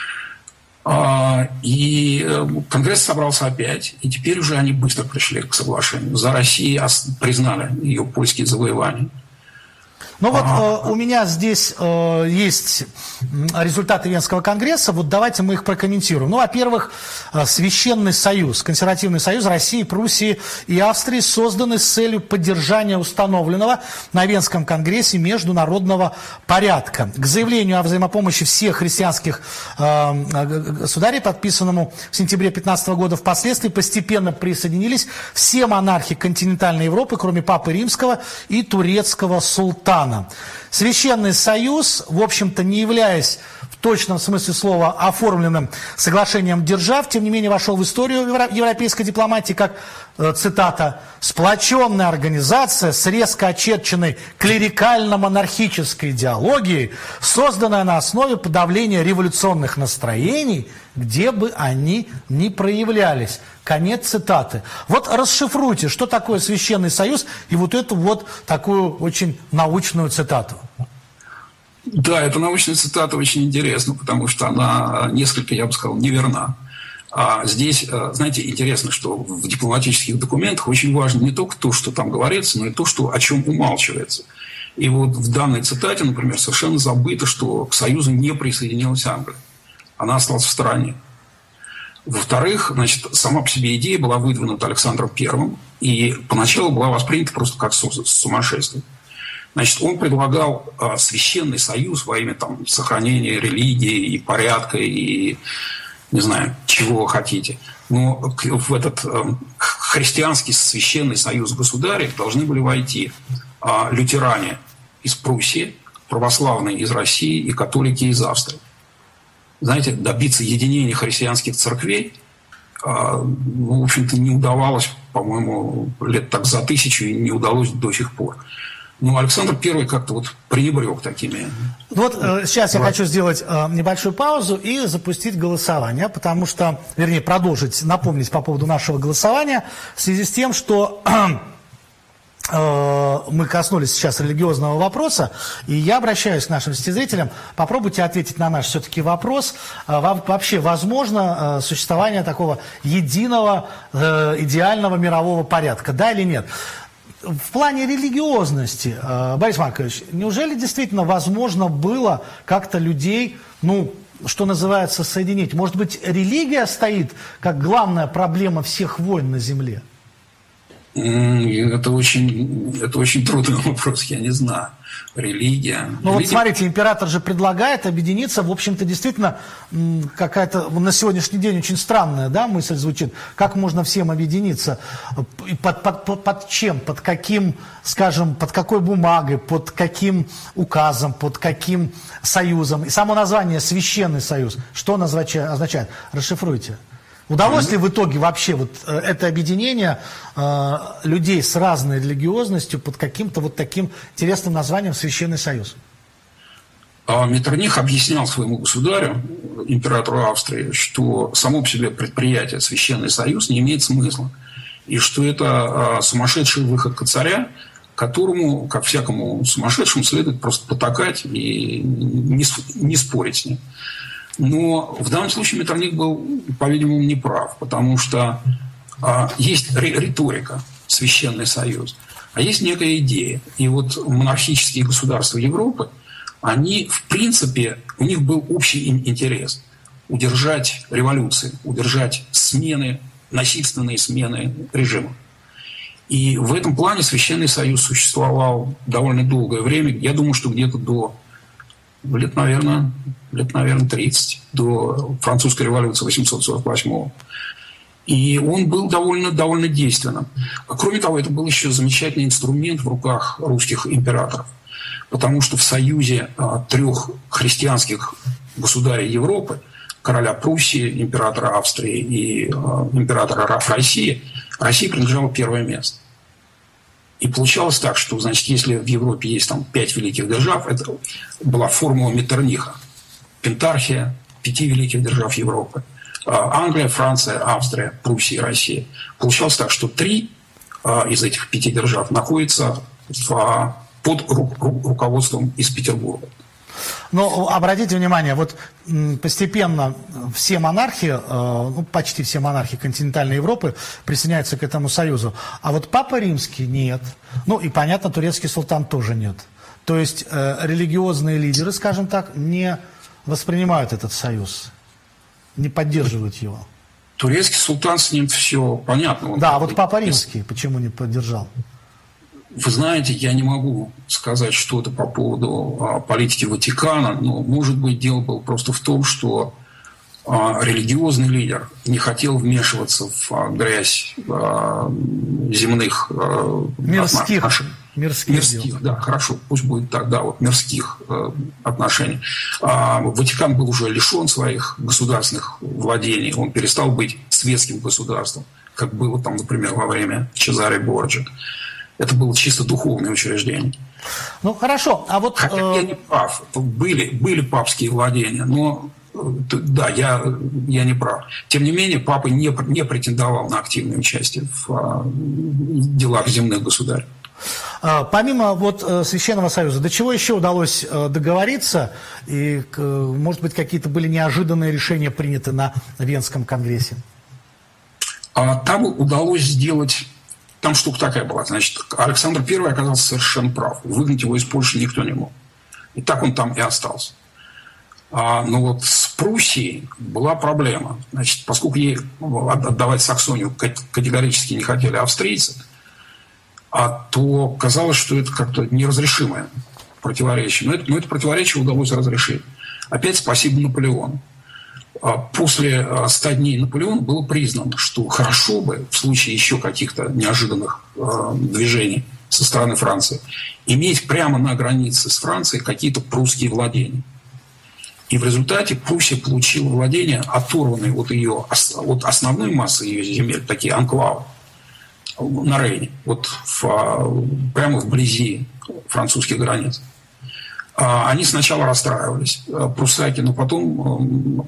Speaker 2: И Конгресс собрался опять, и теперь уже они быстро пришли к соглашению. За Россией признали ее польские завоевания.
Speaker 1: Ну вот э, у меня здесь э, есть результаты Венского конгресса, вот давайте мы их прокомментируем. Ну, во-первых, э, Священный союз, консервативный союз России, Пруссии и Австрии созданы с целью поддержания установленного на Венском конгрессе международного порядка. К заявлению о взаимопомощи всех христианских э, государей, подписанному в сентябре две тысячи пятнадцатого года, впоследствии постепенно присоединились все монархи континентальной Европы, кроме Папы Римского и турецкого султана. Священный союз, в общем-то, не являясь в точном смысле слова оформленным соглашением держав, тем не менее вошел в историю европейской дипломатии как, цитата, «сплоченная организация с резко очерченной клерикально-монархической идеологией, созданная на основе подавления революционных настроений, где бы они ни проявлялись». Конец цитаты. Вот расшифруйте, что такое Священный союз, и вот эту вот такую очень научную цитату.
Speaker 2: Да, эта научная цитата очень интересна, потому что она несколько, я бы сказал, неверна. А здесь, знаете, интересно, что в дипломатических документах очень важно не только то, что там говорится, но и то, что, о чем умалчивается. И вот в данной цитате, например, совершенно забыто, что к Союзу не присоединилась Англия. Она осталась в стороне. Во-вторых, значит, сама по себе идея была выдвинута Александром Первым и поначалу была воспринята просто как сумасшествие. Значит, он предлагал а, священный союз во имя там, сохранения религии и порядка, и не знаю, чего вы хотите. Но в этот а, христианский священный союз государей должны были войти а, лютеране из Пруссии, православные из России и католики из Австрии. Знаете, добиться единения христианских церквей, ну, в общем-то, не удавалось, по-моему, лет так за тысячу, и не удалось до сих пор. Но Александр Первый как-то вот пренебрег такими.
Speaker 1: Вот э, сейчас я хочу сделать э, небольшую паузу и запустить голосование, потому что, вернее, продолжить, напомнить по поводу нашего голосования, в связи с тем, что... мы коснулись сейчас религиозного вопроса, и я обращаюсь к нашим телезрителям. Попробуйте ответить на наш все-таки вопрос. Вообще возможно существование такого единого идеального мирового порядка, да или нет? В плане религиозности, Борис Маркович, неужели действительно возможно было как-то людей, ну, что называется, соединить? Может быть, религия стоит как главная проблема всех войн на земле?
Speaker 2: Это очень, это очень трудный вопрос, я не знаю. Религия.
Speaker 1: Ну
Speaker 2: Религия...
Speaker 1: вот смотрите, император же предлагает объединиться, в общем-то, действительно, какая-то на сегодняшний день очень странная, да, мысль звучит. Как можно всем объединиться? Под, под, под, под чем? Под каким, скажем, под какой бумагой? Под каким указом? Под каким союзом? И само название «Священный союз», что оно означает? Расшифруйте. Удалось ли в итоге вообще вот это объединение э, людей с разной религиозностью под каким-то вот таким интересным названием «Священный союз»?
Speaker 2: Меттерних объяснял своему государю, императору Австрии, что само по себе предприятие «Священный союз» не имеет смысла. И что это э, сумасшедший выходка царя, которому, как всякому сумасшедшему, следует просто потакать и не, не спорить с ним. Но в данном случае Меттерних был, по-видимому, неправ, потому что а, есть риторика, Священный союз, а есть некая идея. И вот монархические государства Европы, они, в принципе, у них был общий интерес – удержать революции, удержать смены, насильственные смены режима. И в этом плане Священный союз существовал довольно долгое время, я думаю, что где-то до... Лет, наверное, лет, наверное, тридцать, до французской революции восемьсот сорок восьмого. И он был довольно, довольно действенным. Кроме того, это был еще замечательный инструмент в руках русских императоров. Потому что в союзе а, трех христианских государей Европы, короля Пруссии, императора Австрии и а, императора России, России принадлежало первое место. И получалось так, что, значит, если в Европе есть там пять великих держав, это была формула Меттерниха. Пентархия, пяти великих держав Европы. Англия, Франция, Австрия, Пруссия и Россия. Получалось так, что три из этих пяти держав находятся в, под ру, ру, руководством из Петербурга.
Speaker 1: Но обратите внимание, вот постепенно все монархи, ну, почти все монархи континентальной Европы присоединяются к этому союзу. А вот Папа Римский нет. Ну и, понятно, турецкий султан тоже нет. То есть э, религиозные лидеры, скажем так, не воспринимают этот союз, не поддерживают его.
Speaker 2: Турецкий султан, с ним все понятно. Он
Speaker 1: да, а вот Папа Римский почему не поддержал?
Speaker 2: Вы знаете, я не могу сказать что-то по поводу а, политики Ватикана, но, может быть, дело было просто в том, что а, религиозный лидер не хотел вмешиваться в а, грязь а, земных а,
Speaker 1: мирских,
Speaker 2: отношений.
Speaker 1: Мирских,
Speaker 2: мирских да, хорошо, пусть будет так, да, вот мирских э, отношений. А, Ватикан был уже лишен своих государственных владений, он перестал быть светским государством, как было там, например, во время Чезаре Борджиа. Это было чисто духовное учреждение.
Speaker 1: Ну, хорошо, а вот...
Speaker 2: Хотя
Speaker 1: э...
Speaker 2: я не прав, были, были папские владения, но да, я, я не прав. Тем не менее, папа не, не претендовал на активное участие в а, делах земных государей.
Speaker 1: Помимо вот Священного Союза, до чего еще удалось договориться? И, может быть, какие-то были неожиданные решения приняты на Венском конгрессе?
Speaker 2: Там удалось сделать... Там штука такая была. Значит, Александр Первый оказался совершенно прав. Выгнать его из Польши никто не мог. И так он там и остался. А, но вот с Пруссией была проблема. Значит, поскольку ей отдавать Саксонию категорически не хотели австрийцы, а то казалось, что это как-то неразрешимое противоречие. Но это, но это противоречие удалось разрешить. Опять спасибо Наполеону. После ста дней Наполеона было признано, что хорошо бы в случае еще каких-то неожиданных э, движений со стороны Франции иметь прямо на границе с Францией какие-то прусские владения. И в результате Пруссия получила владения, оторванные от ее, от основной массы ее земель, такие анклавы на Рейне, вот в, прямо вблизи французских границ. Они сначала расстраивались, пруссаки, но потом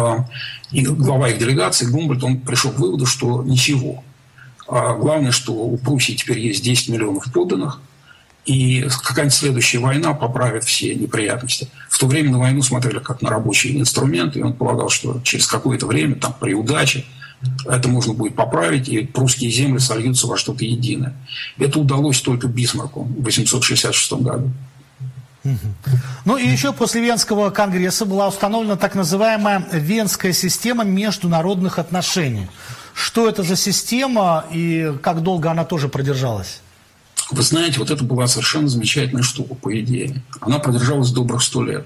Speaker 2: глава их делегации, Гумбольдт, он пришел к выводу, что ничего. Главное, что у Пруссии теперь есть десять миллионов подданных, и какая-нибудь следующая война поправит все неприятности. В то время на войну смотрели как на рабочий инструмент, и он полагал, что через какое-то время, там, при удаче, это можно будет поправить, и прусские земли сольются во что-то единое. Это удалось только Бисмарку в восемьсот шестьдесят шестом году.
Speaker 1: Ну и еще после Венского конгресса была установлена так называемая Венская система международных отношений. Что это за система и как долго она тоже продержалась?
Speaker 2: Вы знаете, вот это была совершенно замечательная штука, по идее. Она продержалась добрых сто лет.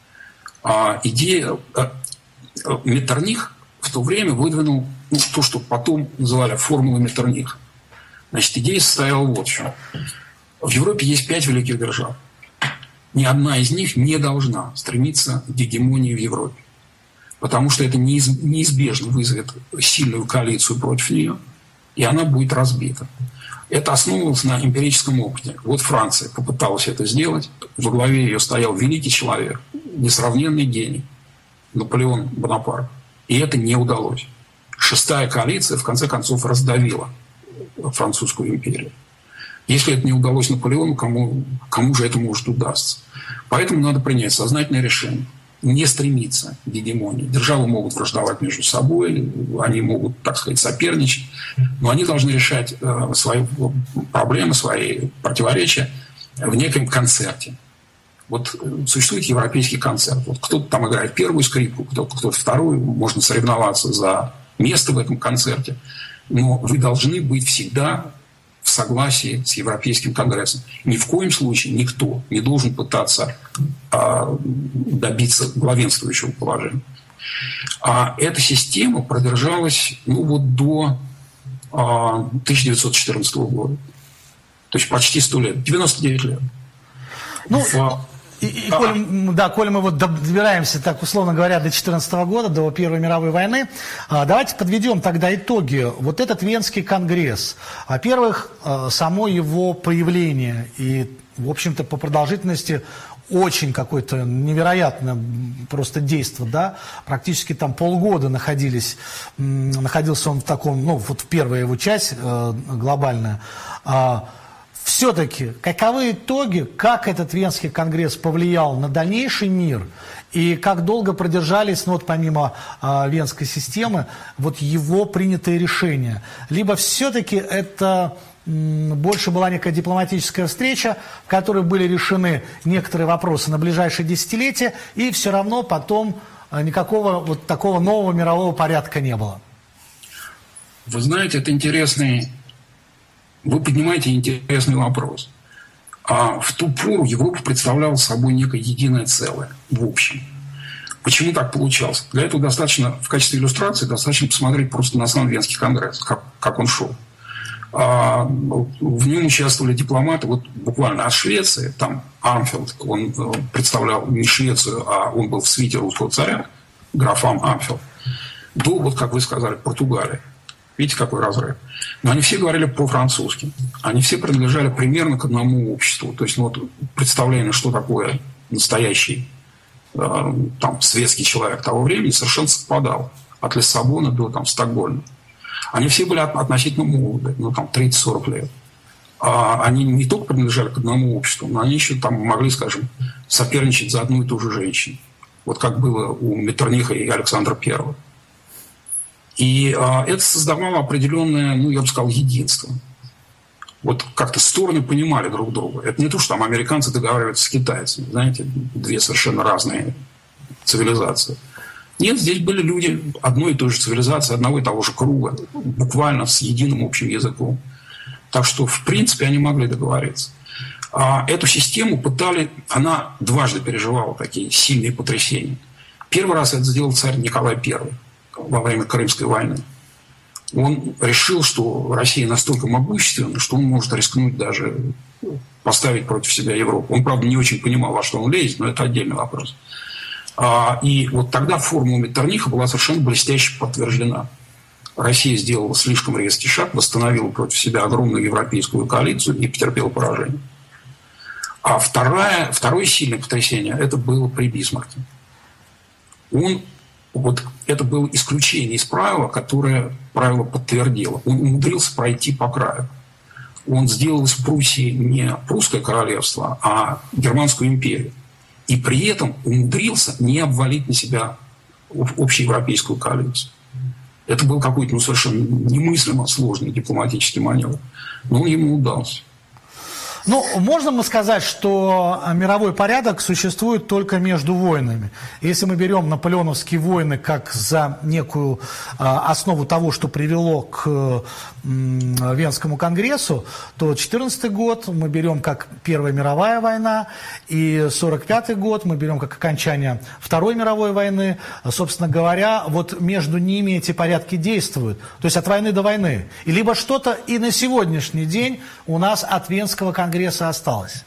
Speaker 2: А идея... Меттерних в то время выдвинул ну, то, что потом называли формулой Меттерниха. Значит, идея состояла вот в чем. В Европе есть пять великих держав. Ни одна из них не должна стремиться к гегемонии в Европе. Потому что это неизбежно вызовет сильную коалицию против нее, и она будет разбита. Это основывалось на эмпирическом опыте. Вот Франция попыталась это сделать. Во главе ее стоял великий человек, несравненный гений, Наполеон Бонапарт. И это не удалось. Шестая коалиция, в конце концов, раздавила французскую империю. Если это не удалось Наполеону, кому, кому же это может удастся? Поэтому надо принять сознательное решение. Не стремиться к гегемонии. Державы могут враждовать между собой, они могут, так сказать, соперничать, но они должны решать э, свои проблемы, свои противоречия в неком концерте. Вот существует европейский концерт. Вот кто-то там играет первую скрипку, кто-то, кто-то вторую. Можно соревноваться за место в этом концерте. Но вы должны быть всегда в согласии с Европейским конгрессом. Ни в коем случае никто не должен пытаться а, добиться главенствующего положения. А эта система продержалась ну, вот до а, тысяча девятьсот четырнадцатого года. То есть почти сто лет. девяносто девять лет.
Speaker 1: Ну, в... И, и а, коли, да, коли мы вот добираемся, так условно говоря, до четырнадцатого года, до Первой мировой войны, давайте подведем тогда итоги. Вот этот Венский конгресс, во-первых, само его появление и, в общем-то, по продолжительности очень какое-то невероятное просто действо, да, практически там полгода находились, находился он в таком, ну, вот в первая его часть э, глобальная. А, все-таки, каковы итоги, как этот Венский конгресс повлиял на дальнейший мир, и как долго продержались, ну вот помимо э, Венской системы, вот его принятые решения? Либо все-таки это м, больше была некая дипломатическая встреча, в которой были решены некоторые вопросы на ближайшие десятилетия, и все равно потом э, никакого вот такого нового мирового порядка не было?
Speaker 2: Вы знаете, это интересный... Вы поднимаете интересный вопрос. А в ту пору Европа представляла собой некое единое целое, в общем. Почему так получалось? Для этого достаточно, в качестве иллюстрации, достаточно посмотреть просто на сам Венский конгресс, как, как он шел. А, в нем участвовали дипломаты, вот буквально от Швеции, там Амфилд, он представлял не Швецию, а он был в свите русского царя, графам Амфилд. Был, вот как вы сказали, Португалия. Видите, какой разрыв. Но они все говорили по-французски. Они все принадлежали примерно к одному обществу. То есть, ну, вот, представление, что такое настоящий э, там, светский человек того времени, совершенно совпадало. От Лиссабона до там, Стокгольма. Они все были относительно молоды, ну, там, тридцать-сорок лет. А они не только принадлежали к одному обществу, но они еще там могли, скажем, соперничать за одну и ту же женщину. Вот как было у Меттерниха и Александра Первого. И а, это создавало определенное, ну, я бы сказал, единство. Вот как-то стороны понимали друг друга. Это не то, что там американцы договариваются с китайцами, знаете, две совершенно разные цивилизации. Нет, здесь были люди одной и той же цивилизации, одного и того же круга, буквально с единым общим языком. Так что, в принципе, они могли договориться. А эту систему пытали, она дважды переживала такие сильные потрясения. Первый раз это сделал царь Николай Первый во время Крымской войны. Он решил, что Россия настолько могущественна, что он может рискнуть даже поставить против себя Европу. Он, правда, не очень понимал, во что он лезет, но это отдельный вопрос. И вот тогда формула Меттерниха была совершенно блестяще подтверждена. Россия сделала слишком резкий шаг, восстановила против себя огромную европейскую коалицию и потерпела поражение. А второе, второе сильное потрясение – это было при Бисмарке. Он, вот это было исключение из правила, которое правило подтвердило. Он умудрился пройти по краю. Он сделал из Пруссии не прусское королевство, а Германскую империю. И при этом умудрился не обвалить на себя общеевропейскую коалицию. Это был какой-то ну, совершенно немыслимо сложный дипломатический маневр. Но он ему удался.
Speaker 1: Ну, можно мы сказать, что мировой порядок существует только между войнами. Если мы берем наполеоновские войны как за некую а, основу того, что привело к м, Венскому конгрессу, то четырнадцатый год мы берем как Первая мировая война, и сорок пятый год мы берем как окончание Второй мировой войны. Собственно говоря, вот между ними эти порядки действуют. То есть от войны до войны. И либо что-то и на сегодняшний день у нас от Венского конгресса Конгресса осталось?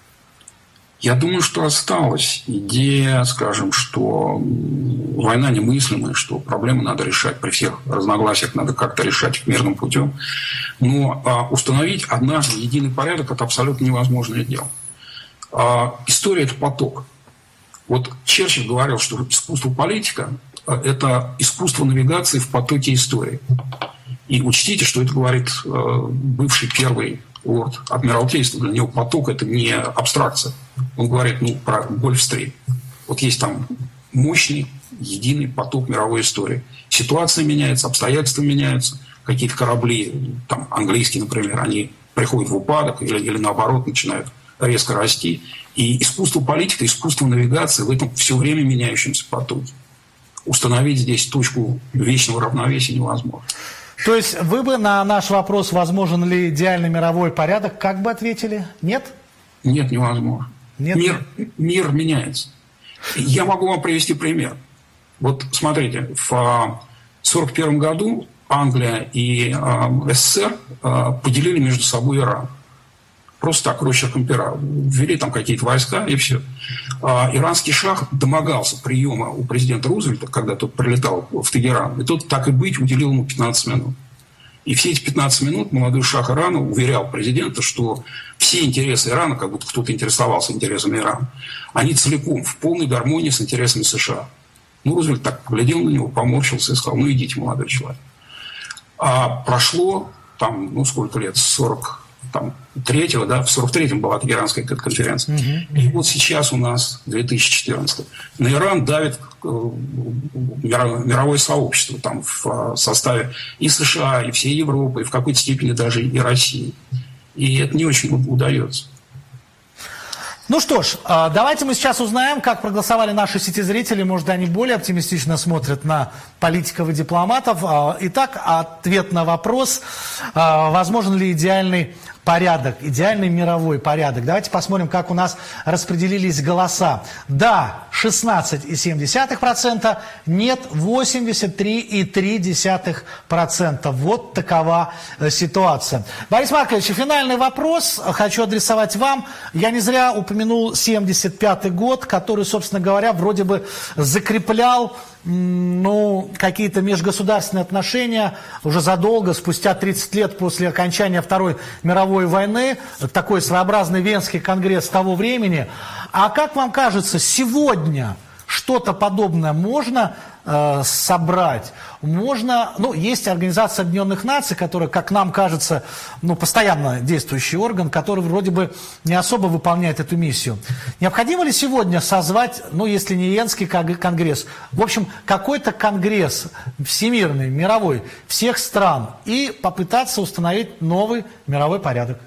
Speaker 2: Я думаю, что осталась идея, скажем, что война немыслимая, что проблемы надо решать при всех разногласиях, надо как-то решать их мирным путем. Но а, установить однажды единый порядок – это абсолютно невозможное дело. А, история – это поток. Вот Черчилль говорил, что искусство политика – это искусство навигации в потоке истории. И учтите, что это говорит э, бывший первый лорд Адмиралтейства. Для него поток – это не абстракция. Он говорит ну, про Гольфстрим. Вот есть там мощный, единый поток мировой истории. Ситуация меняется, обстоятельства меняются. Какие-то корабли, там, английские, например, они приходят в упадок или, или наоборот начинают резко расти. И искусство политика, искусство навигации в этом все время меняющемся потоке. Установить здесь точку вечного равновесия невозможно.
Speaker 1: То есть вы бы на наш вопрос, возможен ли идеальный мировой порядок, как бы ответили? Нет?
Speaker 2: Нет, невозможно.
Speaker 1: Нет?
Speaker 2: Мир, мир меняется. Я могу вам привести пример. Вот смотрите, в сорок первом году Англия и СССР поделили между собой Иран. Просто так, росчерком пера. Ввели там какие-то войска и все. А иранский шах домогался приема у президента Рузвельта, когда тот прилетал в Тегеран. И тот, так и быть, уделил ему пятнадцать минут. И все эти пятнадцать минут молодой шах Ирана уверял президента, что все интересы Ирана, как будто кто-то интересовался интересами Ирана, они целиком в полной гармонии с интересами США. Ну, Рузвельт так поглядел на него, поморщился и сказал: ну, идите, молодой человек. А прошло там, ну, сколько лет, сорок третьего, да, в сорок третьем была Тегеранская конференция. Uh-huh. И вот сейчас у нас две тысячи четырнадцатый. На Иран давит мировое сообщество там в составе и США, и всей Европы, и в какой-то степени даже и России. И это не очень удается.
Speaker 1: Ну что ж, давайте мы сейчас узнаем, как проголосовали наши сети-зрители. Может, они более оптимистично смотрят на политиков и дипломатов. Итак, ответ на вопрос, возможен ли идеальный порядок, идеальный мировой порядок. Давайте посмотрим, как у нас распределились голоса. Да, шестнадцать целых семь десятых процента, нет, восемьдесят три целых три десятых процента. Вот такова ситуация. Борис Маркович, финальный вопрос хочу адресовать вам. Я не зря упомянул семьдесят пятый год, который, собственно говоря, вроде бы закреплял ну, какие-то межгосударственные отношения уже задолго, спустя тридцать лет после окончания Второй мировой войны, такой своеобразный Венский конгресс того времени. А как вам кажется, сегодня что-то подобное можно э, собрать? Можно, ну, есть Организация Объединенных Наций, которая, как нам кажется, ну, постоянно действующий орган, который вроде бы не особо выполняет эту миссию. Необходимо ли сегодня созвать, ну, если не Венский конгресс, в общем, какой-то конгресс всемирный, мировой, всех стран, и попытаться установить новый мировой порядок?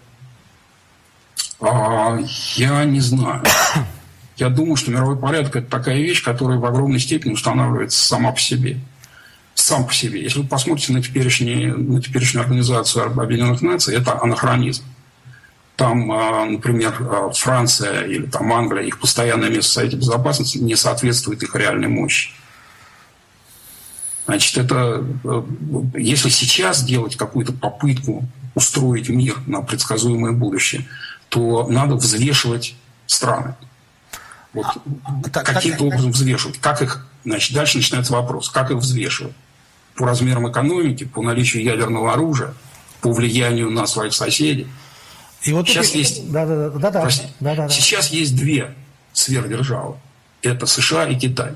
Speaker 2: А, я не знаю. Я думаю, что мировой порядок – это такая вещь, которая в огромной степени устанавливается сама по себе. Сам по себе. Если вы посмотрите на теперешнюю, на теперешнюю Организацию Объединенных Наций, это анахронизм. Там, например, Франция или там Англия, их постоянное место в Совете Безопасности не соответствует их реальной мощи. Значит, это, если сейчас делать какую-то попытку устроить мир на предсказуемое будущее, то надо взвешивать страны. Вот, так, каким-то образом взвешивать. Как их, значит, дальше начинается вопрос, как их взвешивать? По размерам экономики, по наличию ядерного оружия, по влиянию на своих соседей. И вот сейчас, есть, да, да, да, да, простите, да, да, да. Сейчас есть две сверхдержавы. Это США и Китай.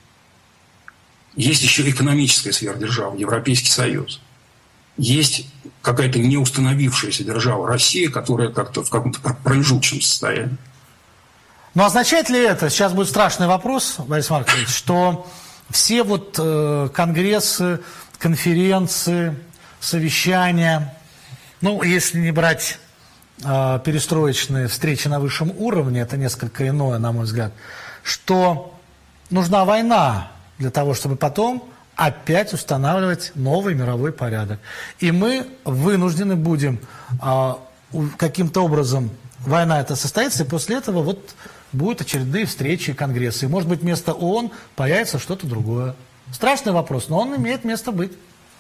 Speaker 2: Есть еще экономическая сверхдержава, Европейский Союз. Есть какая-то неустановившаяся держава Россия, которая как-то в каком-то промежуточном состоянии.
Speaker 1: Но означает ли это, сейчас будет страшный вопрос, Борис Маркович, что все вот э, конгрессы, конференции, совещания, ну, если не брать э, перестроечные встречи на высшем уровне, это несколько иное, на мой взгляд, что нужна война для того, чтобы потом опять устанавливать новый мировой порядок. И мы вынуждены будем э, каким-то образом, война эта состоится, и после этого вот будут очередные встречи, конгрессы. И, может быть, вместо ООН появится что-то другое. Страшный вопрос, но он имеет место быть.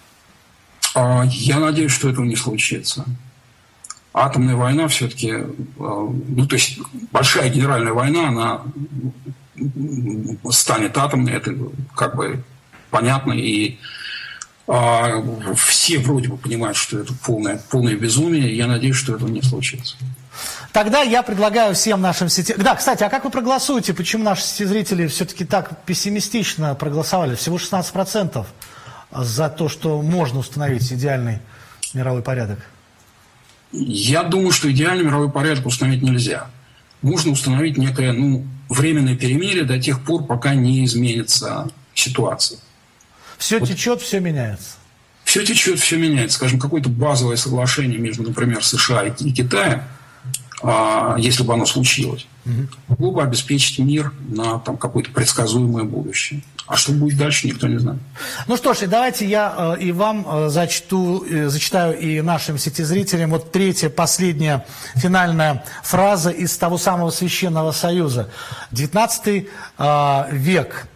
Speaker 2: Я надеюсь, что этого не случится. Атомная война все-таки, ну, то есть большая генеральная война, она станет атомной, это как бы понятно, и а, все вроде бы понимают, что это полное, полное безумие, и я надеюсь, что этого не случится.
Speaker 1: Тогда я предлагаю всем нашим сети... Да, кстати, а как вы проголосуете? Почему наши сетизрители все-таки так пессимистично проголосовали? Всего шестнадцать процентов за то, что можно установить идеальный мировой порядок.
Speaker 2: Я думаю, что идеальный мировой порядок установить нельзя. Можно установить некое, ну, временное перемирие до тех пор, пока не изменится ситуация.
Speaker 1: Все
Speaker 2: вот.
Speaker 1: Течет, все меняется.
Speaker 2: Все течет, все меняется. Скажем, какое-то базовое соглашение между, например, США и Китаем, если бы оно случилось, угу. могло бы обеспечить мир на там, какое-то предсказуемое будущее. А что будет дальше, никто не знает.
Speaker 1: Ну что ж, и давайте я э, и вам э, зачту, э, зачитаю и нашим сетизрителям вот третья, последняя, финальная фраза из того самого Священного Союза. девятнадцатый э, век.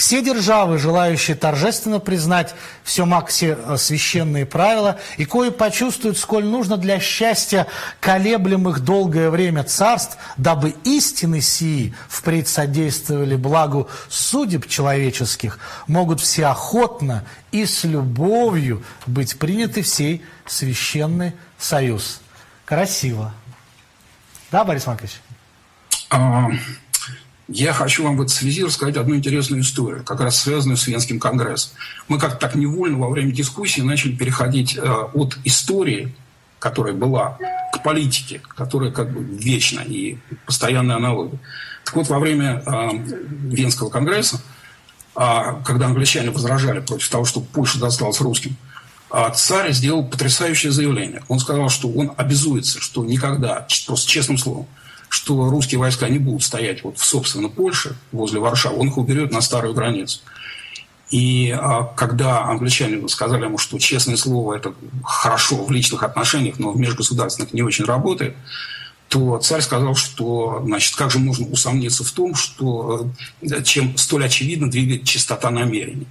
Speaker 1: Все державы, желающие торжественно признать все макси священные правила, и кои почувствуют, сколь нужно для счастья колеблемых долгое время царств, дабы истины сии впредь содействовали благу судеб человеческих, могут всеохотно и с любовью быть приняты в сей священный союз. Красиво. Да, Борис Маркович?
Speaker 2: А, я хочу вам в этой связи рассказать одну интересную историю, как раз связанную с Венским конгрессом. Мы как-то так невольно во время дискуссии начали переходить а, от истории, которая была, к политике, которая как бы вечна и постоянная аналогия. Так вот, во время а, Венского конгресса, а, когда англичане возражали против того, чтобы Польша досталась русским, а царь сделал потрясающее заявление. Он сказал, что он обязуется, что никогда, просто честным словом, что русские войска не будут стоять вот в, собственно, Польше, возле Варшавы, он их уберет на старую границу. И а, когда англичане сказали ему, что честное слово это хорошо в личных отношениях, но в межгосударственных не очень работает, то царь сказал, что, значит, как же можно усомниться в том, что чем столь очевидно двигает чистота намерений.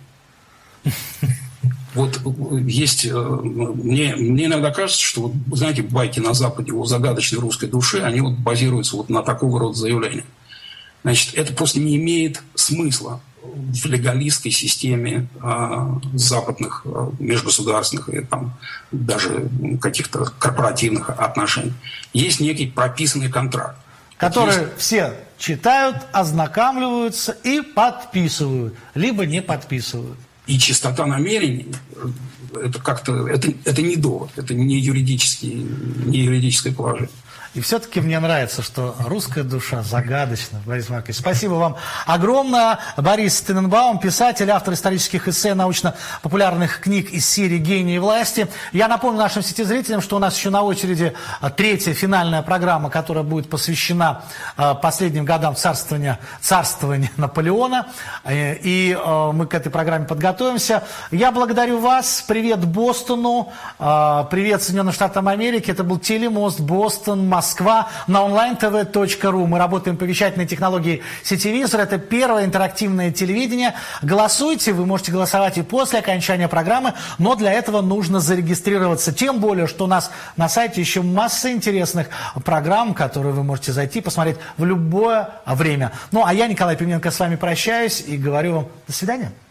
Speaker 2: Вот есть, мне, мне иногда кажется, что, вот, знаете, байки на Западе о загадочной русской душе, они вот базируются вот на такого рода заявлениях. Значит, это просто не имеет смысла в легалистской системе а, западных а, межгосударственных и там, даже каких-то корпоративных отношений. Есть некий прописанный контракт.
Speaker 1: Который
Speaker 2: есть...
Speaker 1: все читают, ознакомливаются и подписывают, либо не подписывают.
Speaker 2: И чистота намерений это как-то это, это не довод, это не юридический, не юридическое положение.
Speaker 1: И все-таки мне нравится, что русская душа загадочна, Борис Маркович. Спасибо вам огромное. Борис Тененбаум, писатель, автор исторических эссе, научно-популярных книг из серии «Гении власти». Я напомню нашим сетезрителям, что у нас еще на очереди третья финальная программа, которая будет посвящена последним годам царствования, царствования Наполеона. И мы к этой программе подготовимся. Я благодарю вас. Привет Бостону. Привет Соединенным Штатам Америки. Это был Телемост Бостон, Москва на онлайн тэ вэ точка ру. Мы работаем по вещательной технологии сетевизор. Это первое интерактивное телевидение. Голосуйте. Вы можете голосовать и после окончания программы, но для этого нужно зарегистрироваться. Тем более, что у нас на сайте еще масса интересных программ, которые вы можете зайти, посмотреть в любое время. Ну, а я, Николай Пивненко, с вами прощаюсь и говорю вам до свидания.